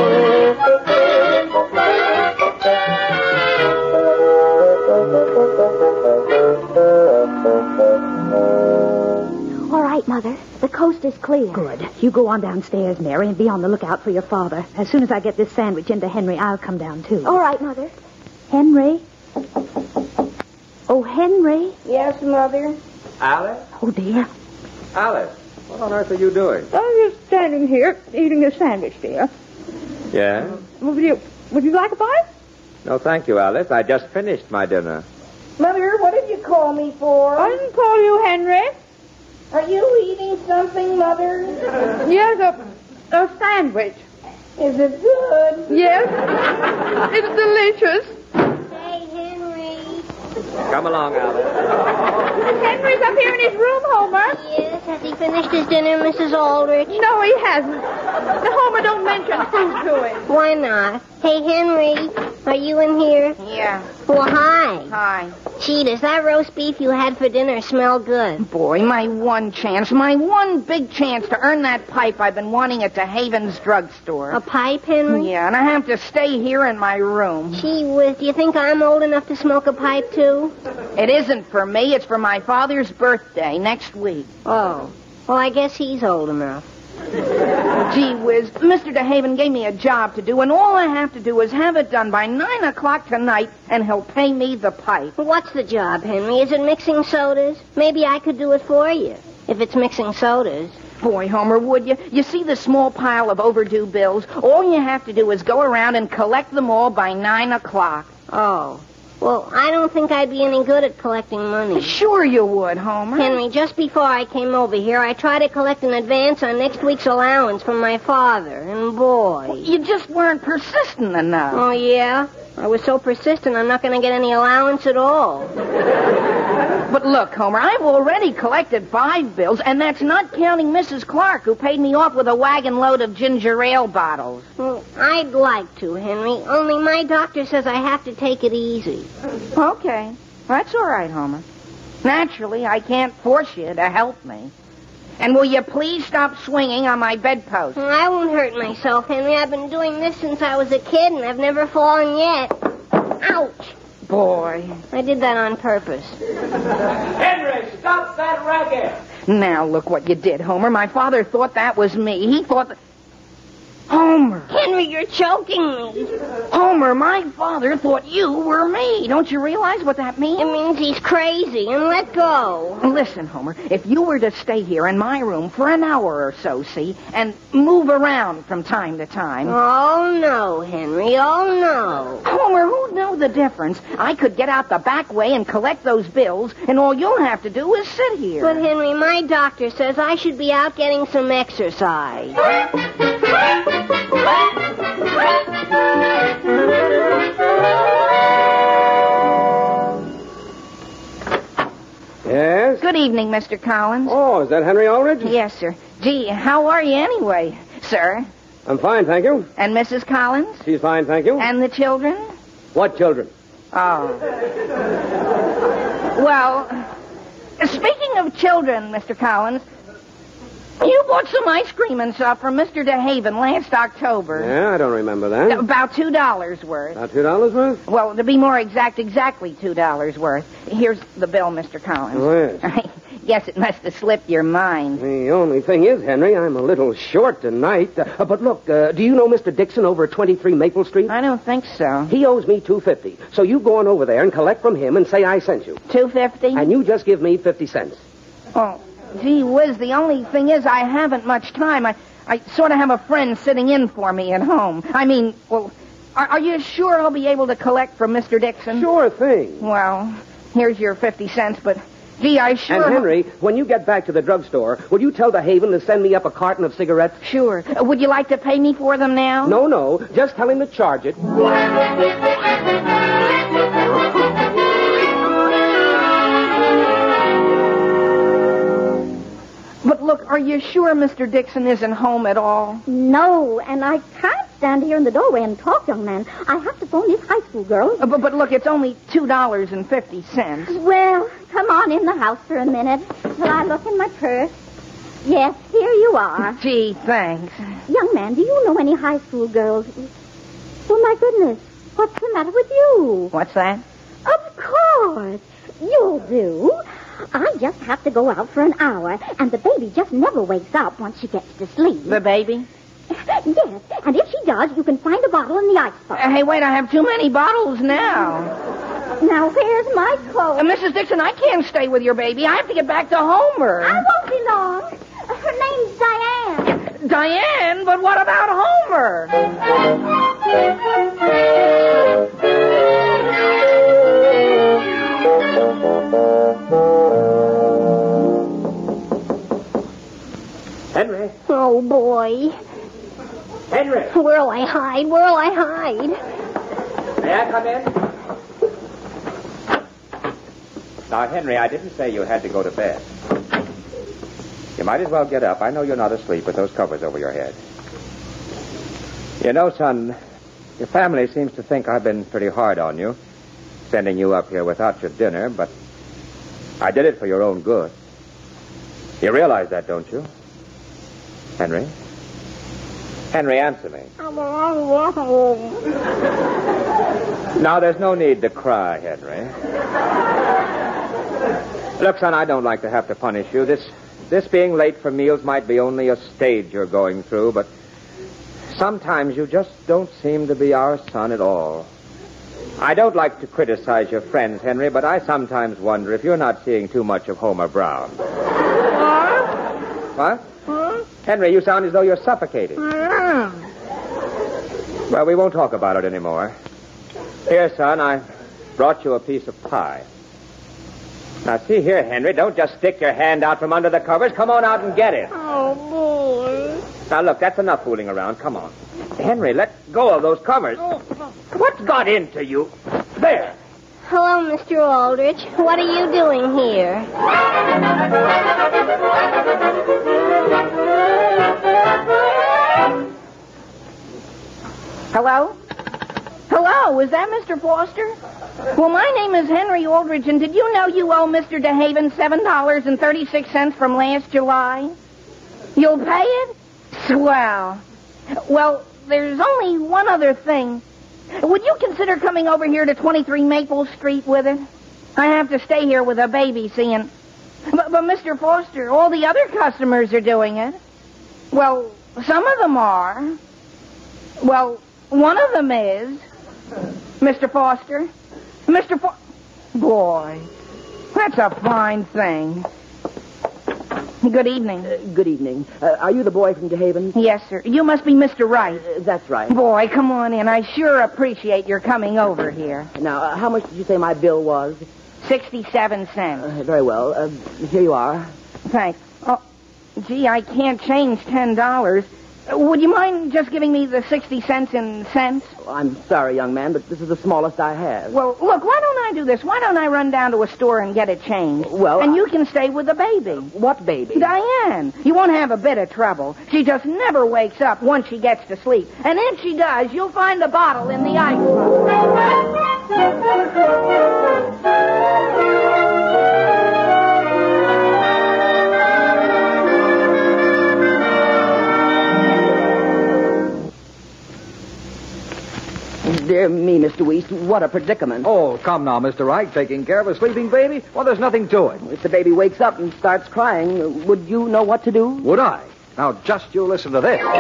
All right, Mother. The coast is clear. Good. You go on downstairs, Mary, and be on the lookout for your father. As soon as I get this sandwich into Henry, I'll come down, too. All right, Mother. Henry? Oh, Henry? Yes, Mother? Alice? Oh, dear. Alice, what on earth are you doing? I'm just standing here eating a sandwich, dear. Yeah? Would you, would you like a bite? No, thank you, Alice. I just finished my dinner. Mother, what did you call me for? I didn't call you Henry. Are you eating something, Mother? Yes, a, a sandwich. Is it good? Yes. It's delicious. Hey, Henry. Come along, Alice. Henry's up here in his room, Homer. Yes, has he finished his dinner, Missus Aldrich? No, he hasn't. The Homer don't mention food to him. Why not? Hey, Henry, are you in here? Yeah. Well, hi. Hi. Gee, does that roast beef you had for dinner smell good? Boy, my one chance, my one big chance to earn that pipe I've been wanting at DeHaven's drugstore. A pipe, Henry? Yeah, and I have to stay here in my room. Gee whiz, do you think I'm old enough to smoke a pipe, too? It isn't for me. It's for my father's birthday next week. Oh. Well, I guess he's old enough. Gee whiz, Mister DeHaven gave me a job to do, and all I have to do is have it done by nine o'clock tonight, and he'll pay me the pipe. Well, what's the job, Henry? Is it mixing sodas? Maybe I could do it for you, if it's mixing sodas. Boy, Homer, would you? You see the small pile of overdue bills? All you have to do is go around and collect them all by nine o'clock. Oh. Well, I don't think I'd be any good at collecting money. Sure you would, Homer. Henry, just before I came over here, I tried to collect an advance on next week's allowance from my father, and boy... You just weren't persistent enough. Oh, yeah? I was so persistent I'm not going to get any allowance at all. But look, Homer, I've already collected five bills, and that's not counting Missus Clark, who paid me off with a wagon load of ginger ale bottles. Well, I'd like to, Henry, only my doctor says I have to take it easy. Okay. That's all right, Homer. Naturally, I can't force you to help me. And will you please stop swinging on my bedpost? I won't hurt myself, Henry. I've been doing this since I was a kid, and I've never fallen yet. Ouch! Boy. I did that on purpose. Henry, stop that racket! Now, look what you did, Homer. My father thought that was me. He thought that... Homer. Henry, you're choking me. Homer, my father thought you were me. Don't you realize what that means? It means he's crazy, and let go. Listen, Homer, if you were to stay here in my room for an hour or so, see, and move around from time to time... Oh, no, Henry, oh, no. Homer, who'd know the difference? I could get out the back way and collect those bills, and all you'll have to do is sit here. But, Henry, my doctor says I should be out getting some exercise. Yes? Good evening, Mister Collins. Oh, is that Henry Aldrich? Yes, sir. Gee, how are you anyway, sir? I'm fine, thank you. And Missus Collins? She's fine, thank you. And the children? What children? Oh. Well, speaking of children, Mister Collins, you bought some ice cream and stuff from Mister DeHaven last October. Yeah, I don't remember that. About two dollars worth. About two dollars worth? Well, to be more exact, exactly two dollars worth. Here's the bill, Mister Collins. Oh, yes. I guess it must have slipped your mind. The only thing is, Henry, I'm a little short tonight. Uh, but look, uh, do you know Mister Dixon over at twenty-three Maple Street? I don't think so. He owes me two fifty. So you go on over there and collect from him and say I sent you. Two fifty? And you just give me fifty cents. Oh. Gee whiz, the only thing is I haven't much time. I, I sort of have a friend sitting in for me at home. I mean, well, are, are you sure I'll be able to collect from Mister Dixon? Sure thing. Well, here's your fifty cents, but, gee, I sure... And, Henry, when you get back to the drugstore, will you tell DeHaven to send me up a carton of cigarettes? Sure. Uh, would you like to pay me for them now? No, no. Just tell him to charge it. But look, are you sure Mister Dixon isn't home at all? No, and I can't stand here in the doorway and talk, young man. I have to phone these high school girls. Uh, but, but look, it's only two dollars and fifty cents. Well, come on in the house for a minute till I look in my purse. Yes, here you are. Gee, thanks. Young man, do you know any high school girls? Oh, my goodness. What's the matter with you? What's that? Of course. You'll do. I just have to go out for an hour, and the baby just never wakes up once she gets to sleep. The baby? Yes, and if she does, you can find a bottle in the icebox. Uh, hey, wait, I have too many bottles now. Now, where's my clothes? Uh, Missus Dixon, I can't stay with your baby. I have to get back to Homer. I won't be long. Her name's Diane. Diane? But what about Homer? Henry. Oh, boy. Henry. Where'll I hide? Where'll I hide? May I come in? Now, Henry, I didn't say you had to go to bed. You might as well get up. I know you're not asleep with those covers over your head. You know, son, your family seems to think I've been pretty hard on you, sending you up here without your dinner, but I did it for your own good. You realize that, don't you? Henry? Henry, answer me. Now, there's no need to cry, Henry. Look, son, I don't like to have to punish you. This this being late for meals might be only a stage you're going through, but sometimes you just don't seem to be our son at all. I don't like to criticize your friends, Henry, but I sometimes wonder if you're not seeing too much of Homer Brown. What? Huh? Henry, you sound as though you're suffocating. Well, we won't talk about it anymore. Here, son, I brought you a piece of pie. Now, see here, Henry, don't just stick your hand out from under the covers. Come on out and get it. Oh, boy. Now, look, that's enough fooling around. Come on. Henry, let go of those covers. Oh. What's got into you? There. Hello, Mister Aldrich. What are you doing here? Hello? Hello, is that Mister Foster? Well, my name is Henry Aldrich, and did you know you owe Mister DeHaven seven dollars and thirty-six cents from last July? You'll pay it? Swell. Well, there's only one other thing. Would you consider coming over here to twenty-three Maple Street with it? I have to stay here with a baby, seeing. But, but, Mister Foster, all the other customers are doing it. Well, some of them are. Well, one of them is Mister Foster. Mister Fo... Boy, that's a fine thing. Good evening. Uh, good evening. Uh, are you the boy from DeHaven? Yes, sir. You must be Mister Wright. Uh, that's right. Boy, come on in. I sure appreciate your coming over here. Now, uh, how much did you say my bill was? Sixty-seven cents. Uh, very well. Uh, here you are. Thanks. Oh, gee, I can't change ten dollars. Would you mind just giving me the sixty cents in cents? Oh, I'm sorry, young man, but this is the smallest I have. Well, look, why don't I do this? Why don't I run down to a store and get it changed? Well, And I... you can stay with the baby. What baby? Diane. You won't have a bit of trouble. She just never wakes up once she gets to sleep. And if she does, you'll find the bottle in the icebox. Dear me, Mister Weist, what a predicament. Oh, come now, Mister Wright, taking care of a sleeping baby? Well, there's nothing to it. If the baby wakes up and starts crying, would you know what to do? Would I? Now, just you listen to this.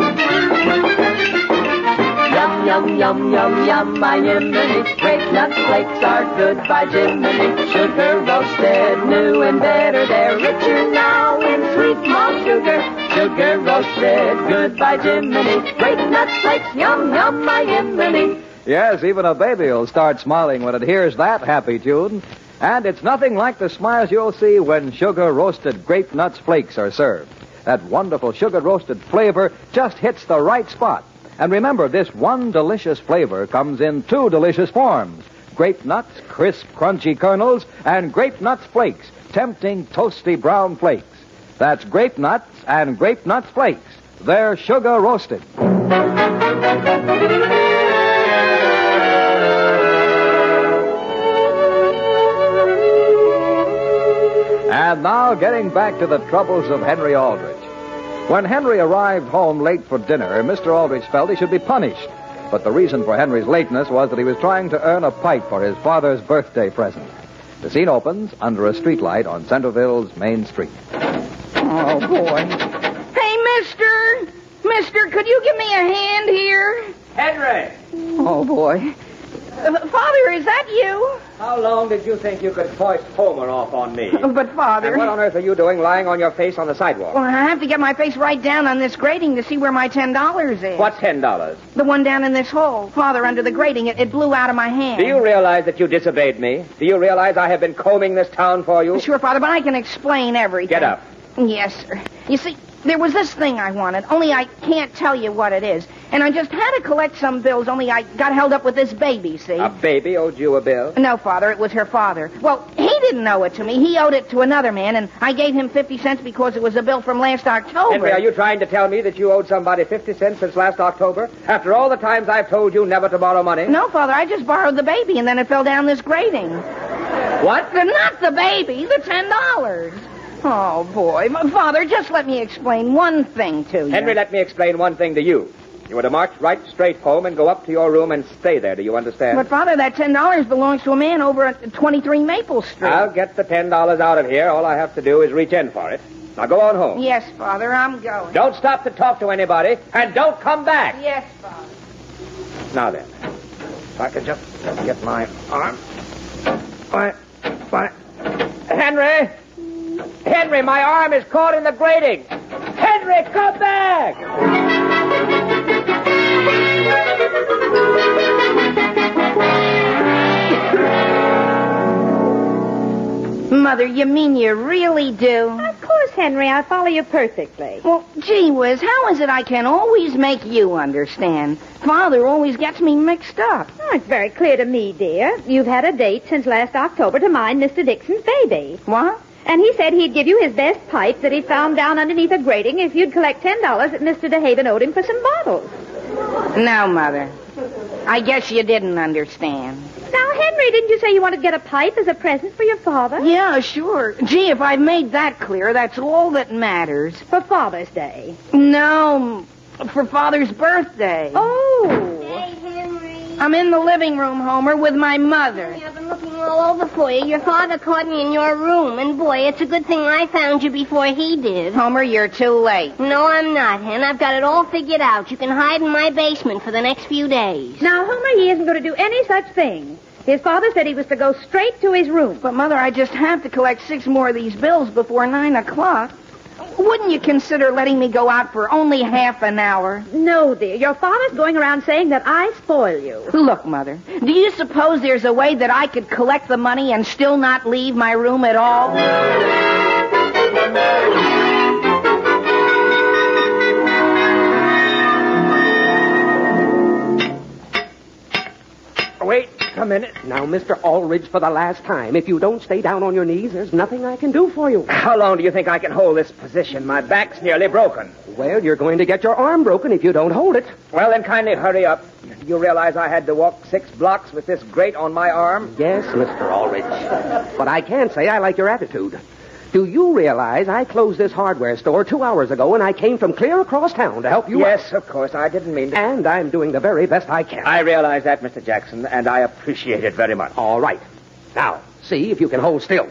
Yum, yum, yum, yum, yum, my Jiminy. Grape nuts flakes are good by Jiminy. Sugar roasted, new and better. They're richer now in sweet malt sugar. Sugar roasted, good by Jiminy. Grape nuts flakes, yum, yum, my Jiminy. Yes, even a baby will start smiling when it hears that happy tune. And it's nothing like the smiles you'll see when sugar-roasted grape nuts flakes are served. That wonderful sugar-roasted flavor just hits the right spot. And remember, this one delicious flavor comes in two delicious forms. Grape nuts, crisp, crunchy kernels, and grape nuts flakes, tempting, toasty brown flakes. That's grape nuts and grape nuts flakes. They're sugar-roasted. And now, getting back to the troubles of Henry Aldrich. When Henry arrived home late for dinner, Mister Aldrich felt he should be punished. But the reason for Henry's lateness was that he was trying to earn a pipe for his father's birthday present. The scene opens under a streetlight on Centerville's Main Street. Oh, boy. Hey, mister! Mister, could you give me a hand here? Henry! Oh, boy. Uh, Father, is that you? How long did you think you could foist Homer off on me? But, Father... And what on earth are you doing lying on your face on the sidewalk? Well, I have to get my face right down on this grating to see where my ten dollars is. What's ten dollars? The one down in this hole. Father, under the grating, it, it blew out of my hand. Do you realize that you disobeyed me? Do you realize I have been combing this town for you? Sure, Father, but I can explain everything. Get up. Yes, sir. You see, there was this thing I wanted, only I can't tell you what it is. And I just had to collect some bills, only I got held up with this baby, see? A baby owed you a bill? No, Father, it was her father. Well, he didn't owe it to me. He owed it to another man, and I gave him fifty cents because it was a bill from last October. Henry, are you trying to tell me that you owed somebody fifty cents since last October? After all the times I've told you never to borrow money? No, Father, I just borrowed the baby, and then it fell down this grating. What? Not the baby, the ten dollars. Oh, boy. Father, just let me explain one thing to you. Henry, let me explain one thing to you. You were to march right straight home and go up to your room and stay there. Do you understand? But, Father, that ten dollars belongs to a man over at twenty-three Maple Street. I'll get the ten dollars out of here. All I have to do is reach in for it. Now go on home. Yes, Father, I'm going. Don't stop to talk to anybody, and don't come back. Yes, Father. Now then, if I could just get my arm. Why, why... Henry! Henry, my arm is caught in the grating. Henry, come back! Mother, you mean you really do? Of course, Henry. I follow you perfectly. Well, gee whiz, how is it I can always make you understand? Father always gets me mixed up. Oh, it's very clear to me, dear. You've had a date since last October to mind Mister Dixon's baby. What? And he said he'd give you his best pipe that he found down underneath a grating if you'd collect ten dollars that Mister DeHaven owed him for some bottles. No, Mother. I guess you didn't understand. Now, Henry, didn't you say you wanted to get a pipe as a present for your father? Yeah, sure. Gee, if I've made that clear, that's all that matters. For Father's Day? No, for Father's birthday. Oh. Hey, Henry. I'm in the living room, Homer, with my mother. I've been looking all over for you. Your father caught me in your room, and boy, it's a good thing I found you before he did. Homer, you're too late. No, I'm not, Hen. I've got it all figured out. You can hide in my basement for the next few days. Now, Homer, he isn't going to do any such thing. His father said he was to go straight to his room. But, Mother, I just have to collect six more of these bills before nine o'clock. Wouldn't you consider letting me go out for only half an hour? No, dear. Your father's going around saying that I spoil you. Look, Mother, do you suppose there's a way that I could collect the money and still not leave my room at all? Wait a minute. Now, Mister Aldrich, for the last time, if you don't stay down on your knees, there's nothing I can do for you. How long do you think I can hold this position? My back's nearly broken. Well, you're going to get your arm broken if you don't hold it. Well, then kindly hurry up. You realize I had to walk six blocks with this grate on my arm? Yes, Mister Aldrich. But I can say I like your attitude. Do you realize I closed this hardware store two hours ago and I came from clear across town to help you Yes, out? of course. I didn't mean to. And I'm doing the very best I can. I realize that, Mister Jackson, and I appreciate it very much. All right. Now, see if you can hold still.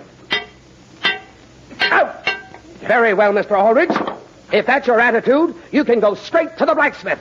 Out! Very well, Mister Aldrich. If that's your attitude, you can go straight to the blacksmith.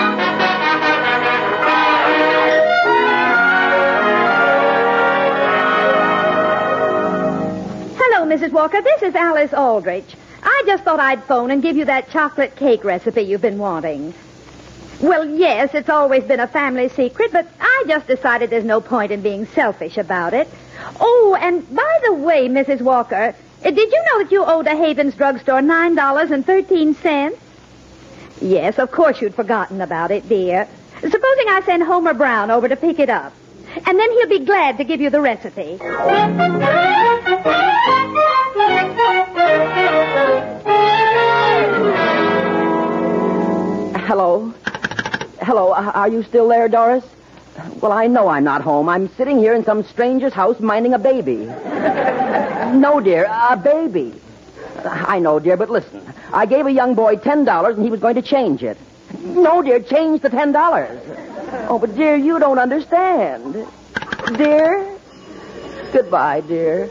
Hello, Missus Walker. This is Alice Aldrich. I just thought I'd phone and give you that chocolate cake recipe you've been wanting. Well, yes, it's always been a family secret, but I just decided there's no point in being selfish about it. Oh, and by the way, Missus Walker, did you know that you owed a Havens drugstore nine dollars and thirteen cents? Yes, of course you'd forgotten about it, dear. Supposing I send Homer Brown over to pick it up, and then he'll be glad to give you the recipe. Hello? Hello, uh, are you still there, Doris? Well, I know I'm not home. I'm sitting here in some stranger's house minding a baby. No, dear, a baby. I know, dear, but listen. I gave a young boy ten dollars and he was going to change it. No, dear, change the ten dollars. Oh, but, dear, you don't understand. Dear? Goodbye, dear.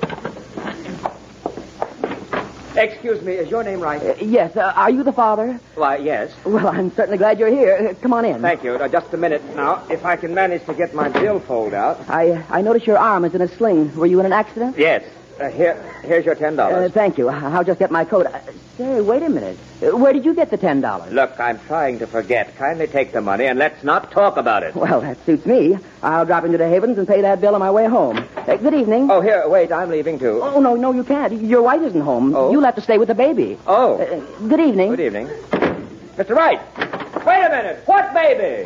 Excuse me, is your name right? Uh, yes, uh, are you the father? Why, yes. Well, I'm certainly glad you're here. Uh, come on in. Thank you. Uh, just a minute now. If I can manage to get my billfold out. I I notice your arm is in a sling. Were you in an accident? Yes. Uh, here, here's your ten dollars. Uh, thank you. I'll just get my coat. Uh, say, wait a minute. Uh, where did you get the ten dollars? Look, I'm trying to forget. Kindly take the money and let's not talk about it. Well, that suits me. I'll drop into the Havens and pay that bill on my way home. Uh, good evening. Oh, here, wait. I'm leaving, too. Oh, no, no, you can't. Your wife isn't home. Oh? You'll have to stay with the baby. Oh. Uh, good evening. Good evening. Mister Wright. Wait a minute. What baby?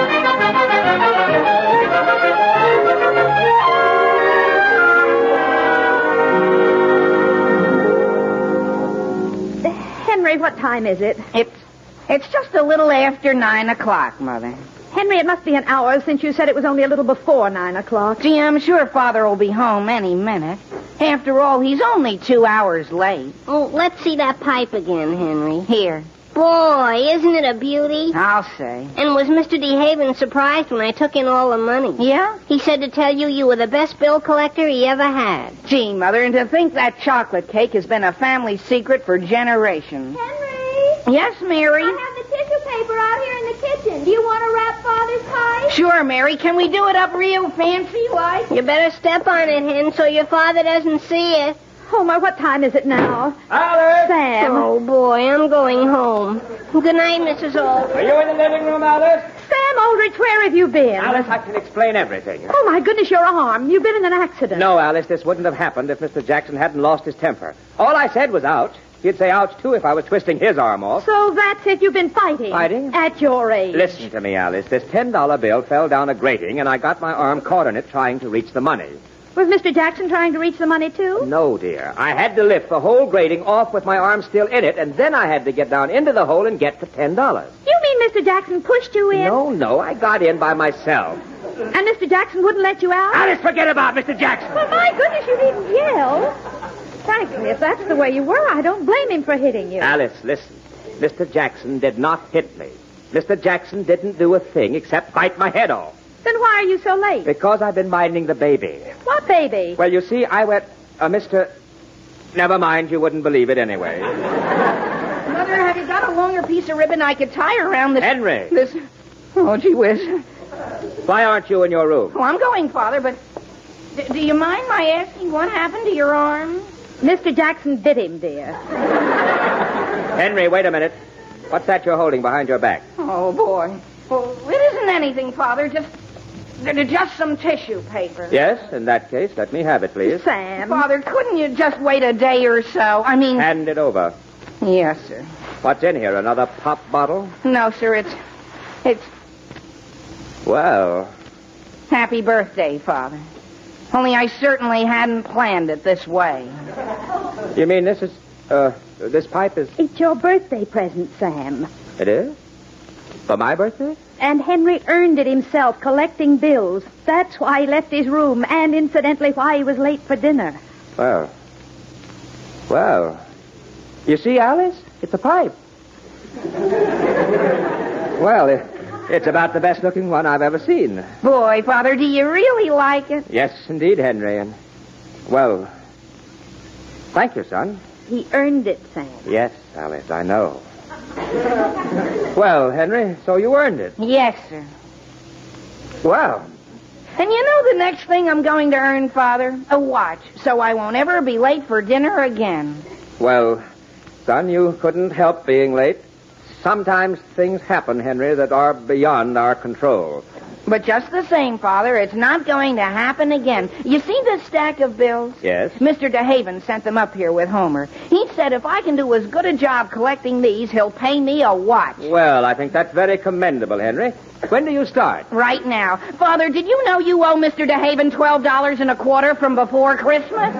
Henry, what time is it? It's, it's just a little after nine o'clock, Mother. Henry, it must be an hour since you said it was only a little before nine o'clock. Gee, I'm sure Father will be home any minute. After all, he's only two hours late. Oh, let's see that pipe again, Henry. Here. Boy, isn't it a beauty? I'll say. And was Mister DeHaven surprised when I took in all the money? Yeah? He said to tell you you were the best bill collector he ever had. Gee, Mother, and to think that chocolate cake has been a family secret for generations. Henry? Yes, Mary? I have the tissue paper out here in the kitchen. Do you want to wrap Father's pie? Sure, Mary. Can we do it up real fancy like? You better step on it, Hen, so your father doesn't see it. Homer, what time is it now? Alice! Sam. Oh, boy, I'm going home. Good night, Missus Aldrich. Are you in the living room, Alice? Sam Aldrich, where have you been? Alice, I can explain everything. Oh, my goodness, your arm. You've been in an accident. No, Alice, this wouldn't have happened if Mister Jackson hadn't lost his temper. All I said was ouch. He'd say ouch, too, if I was twisting his arm off. So that's it. You've been fighting. Fighting? At your age. Listen to me, Alice. This ten dollar bill fell down a grating, and I got my arm caught in it trying to reach the money. Was Mister Jackson trying to reach the money, too? No, dear. I had to lift the whole grating off with my arm still in it, and then I had to get down into the hole and get the ten dollars. You mean Mister Jackson pushed you in? No, no. I got in by myself. And Mister Jackson wouldn't let you out? Alice, forget about Mister Jackson. Well, my goodness, you didn't yell. Frankly, if that's the way you were, I don't blame him for hitting you. Alice, listen. Mister Jackson did not hit me. Mister Jackson didn't do a thing except bite my head off. Then why are you so late? Because I've been minding the baby. What baby? Well, you see, I went... Uh, Mister... Never mind, you wouldn't believe it anyway. Mother, have you got a longer piece of ribbon I could tie around this... Henry! This... Oh, gee whiz. Why aren't you in your room? Well, I'm going, Father, but... D- do you mind my asking what happened to your arm? Mister Jackson bit him, dear. Henry, wait a minute. What's that you're holding behind your back? Oh, boy. Well, it isn't anything, Father. Just... Just some tissue paper. Yes, in that case, let me have it, please. Sam. Father, couldn't you just wait a day or so? I mean... Hand it over. Yes, sir. What's in here, another pop bottle? No, sir, it's... It's... Well... Happy birthday, Father. Only I certainly hadn't planned it this way. You mean this is... Uh, this pipe is... It's your birthday present, Sam. It is? For my birthday? And Henry earned it himself, collecting bills. That's why he left his room, and incidentally why he was late for dinner. Well. Well. You see, Alice? It's a pipe. Well, it, it's about the best-looking one I've ever seen. Boy, Father, do you really like it? Yes, indeed, Henry. And, well, thank you, son. He earned it, Sam. Yes, Alice, I know. Well, Henry, so you earned it. Yes, sir. Well. And you know the next thing I'm going to earn, Father? A watch, so I won't ever be late for dinner again. Well, son, you couldn't help being late. Sometimes things happen, Henry, that are beyond our control. But just the same, Father, it's not going to happen again. You see this stack of bills? Yes. Mister DeHaven sent them up here with Homer. He said if I can do as good a job collecting these, he'll pay me a watch. Well, I think that's very commendable, Henry. When do you start? Right now. Father, did you know you owe Mister DeHaven twelve dollars and a quarter from before Christmas?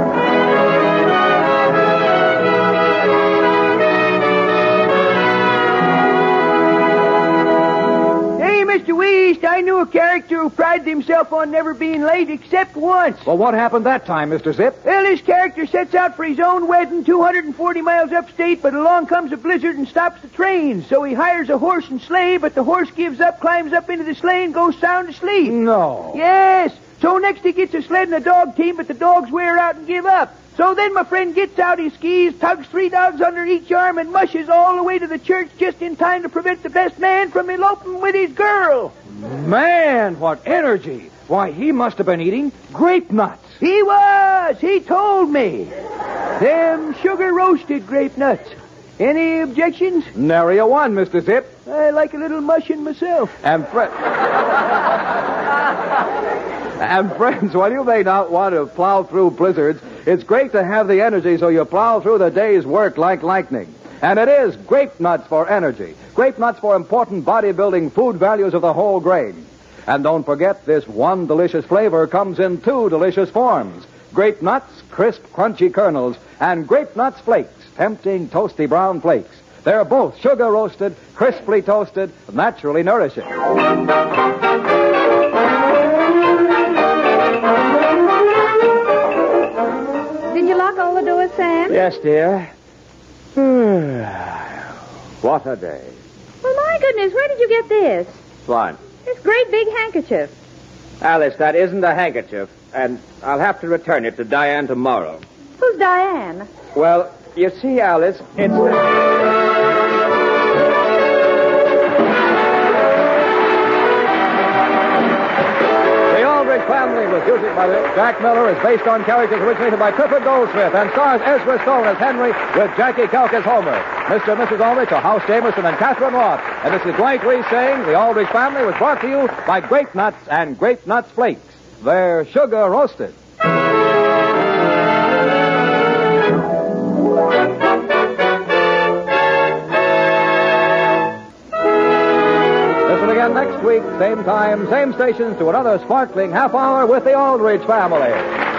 Mister Weast, I knew a character who prided himself on never being late except once. Well, what happened that time, Mister Zip? Well, this character sets out for his own wedding two hundred forty miles upstate, but along comes a blizzard and stops the train. So he hires a horse and sleigh, but the horse gives up, climbs up into the sleigh, and goes sound asleep. No. Yes. So next he gets a sled and a dog team, but the dogs wear out and give up. So then my friend gets out his skis, tugs three dogs under each arm, and mushes all the way to the church just in time to prevent the best man from eloping with his girl. Man, what energy. Why, he must have been eating grape nuts. He was. He told me. Them sugar-roasted grape nuts. Any objections? Nary a one, Mister Zip. I like a little mushing myself. And friends... and friends, while you may not want to plow through blizzards, it's great to have the energy so you plow through the day's work like lightning. And it is grape nuts for energy. Grape nuts for important bodybuilding food values of the whole grain. And don't forget, this one delicious flavor comes in two delicious forms. Grape nuts, crisp, crunchy kernels, and grape nuts flakes, tempting, toasty brown flakes. They're both sugar-roasted, crisply toasted, naturally nourishing. Did you lock all the doors, Sam? Yes, dear. What a day. Well, my goodness, where did you get this? What? This great big handkerchief. Alice, that isn't a handkerchief, and I'll have to return it to Diane tomorrow. Who's Diane? Well, you see, Alice, it's... Family with music by Jack Miller is based on characters originated by Clifford Goldsmith and stars Ezra Stone as Henry with Jackie Kelk as Homer. Mister and Missus Aldrich are House Jameson and Catherine Roth. And this is Dwight Reese saying The Aldrich Family was brought to you by Grape Nuts and Grape Nuts Flakes. They're sugar roasted. Again next week, same time, same stations, to another sparkling half hour with the Aldrich Family.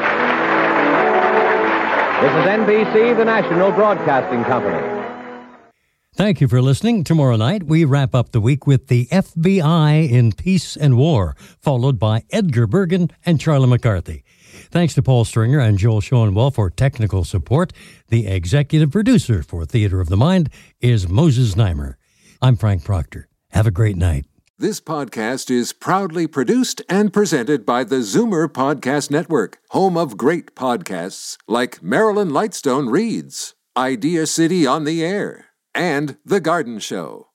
This is N B C, the National Broadcasting Company. Thank you for listening. Tomorrow night, we wrap up the week with the F B I in Peace and War, followed by Edgar Bergen and Charlie McCarthy. Thanks to Paul Stringer and Joel Schoenwell for technical support. The executive producer for Theater of the Mind is Moses Neimer. I'm Frank Proctor. Have a great night. This podcast is proudly produced and presented by the Zoomer Podcast Network, home of great podcasts like Marilyn Lightstone Reads, Idea City on the Air, and The Garden Show.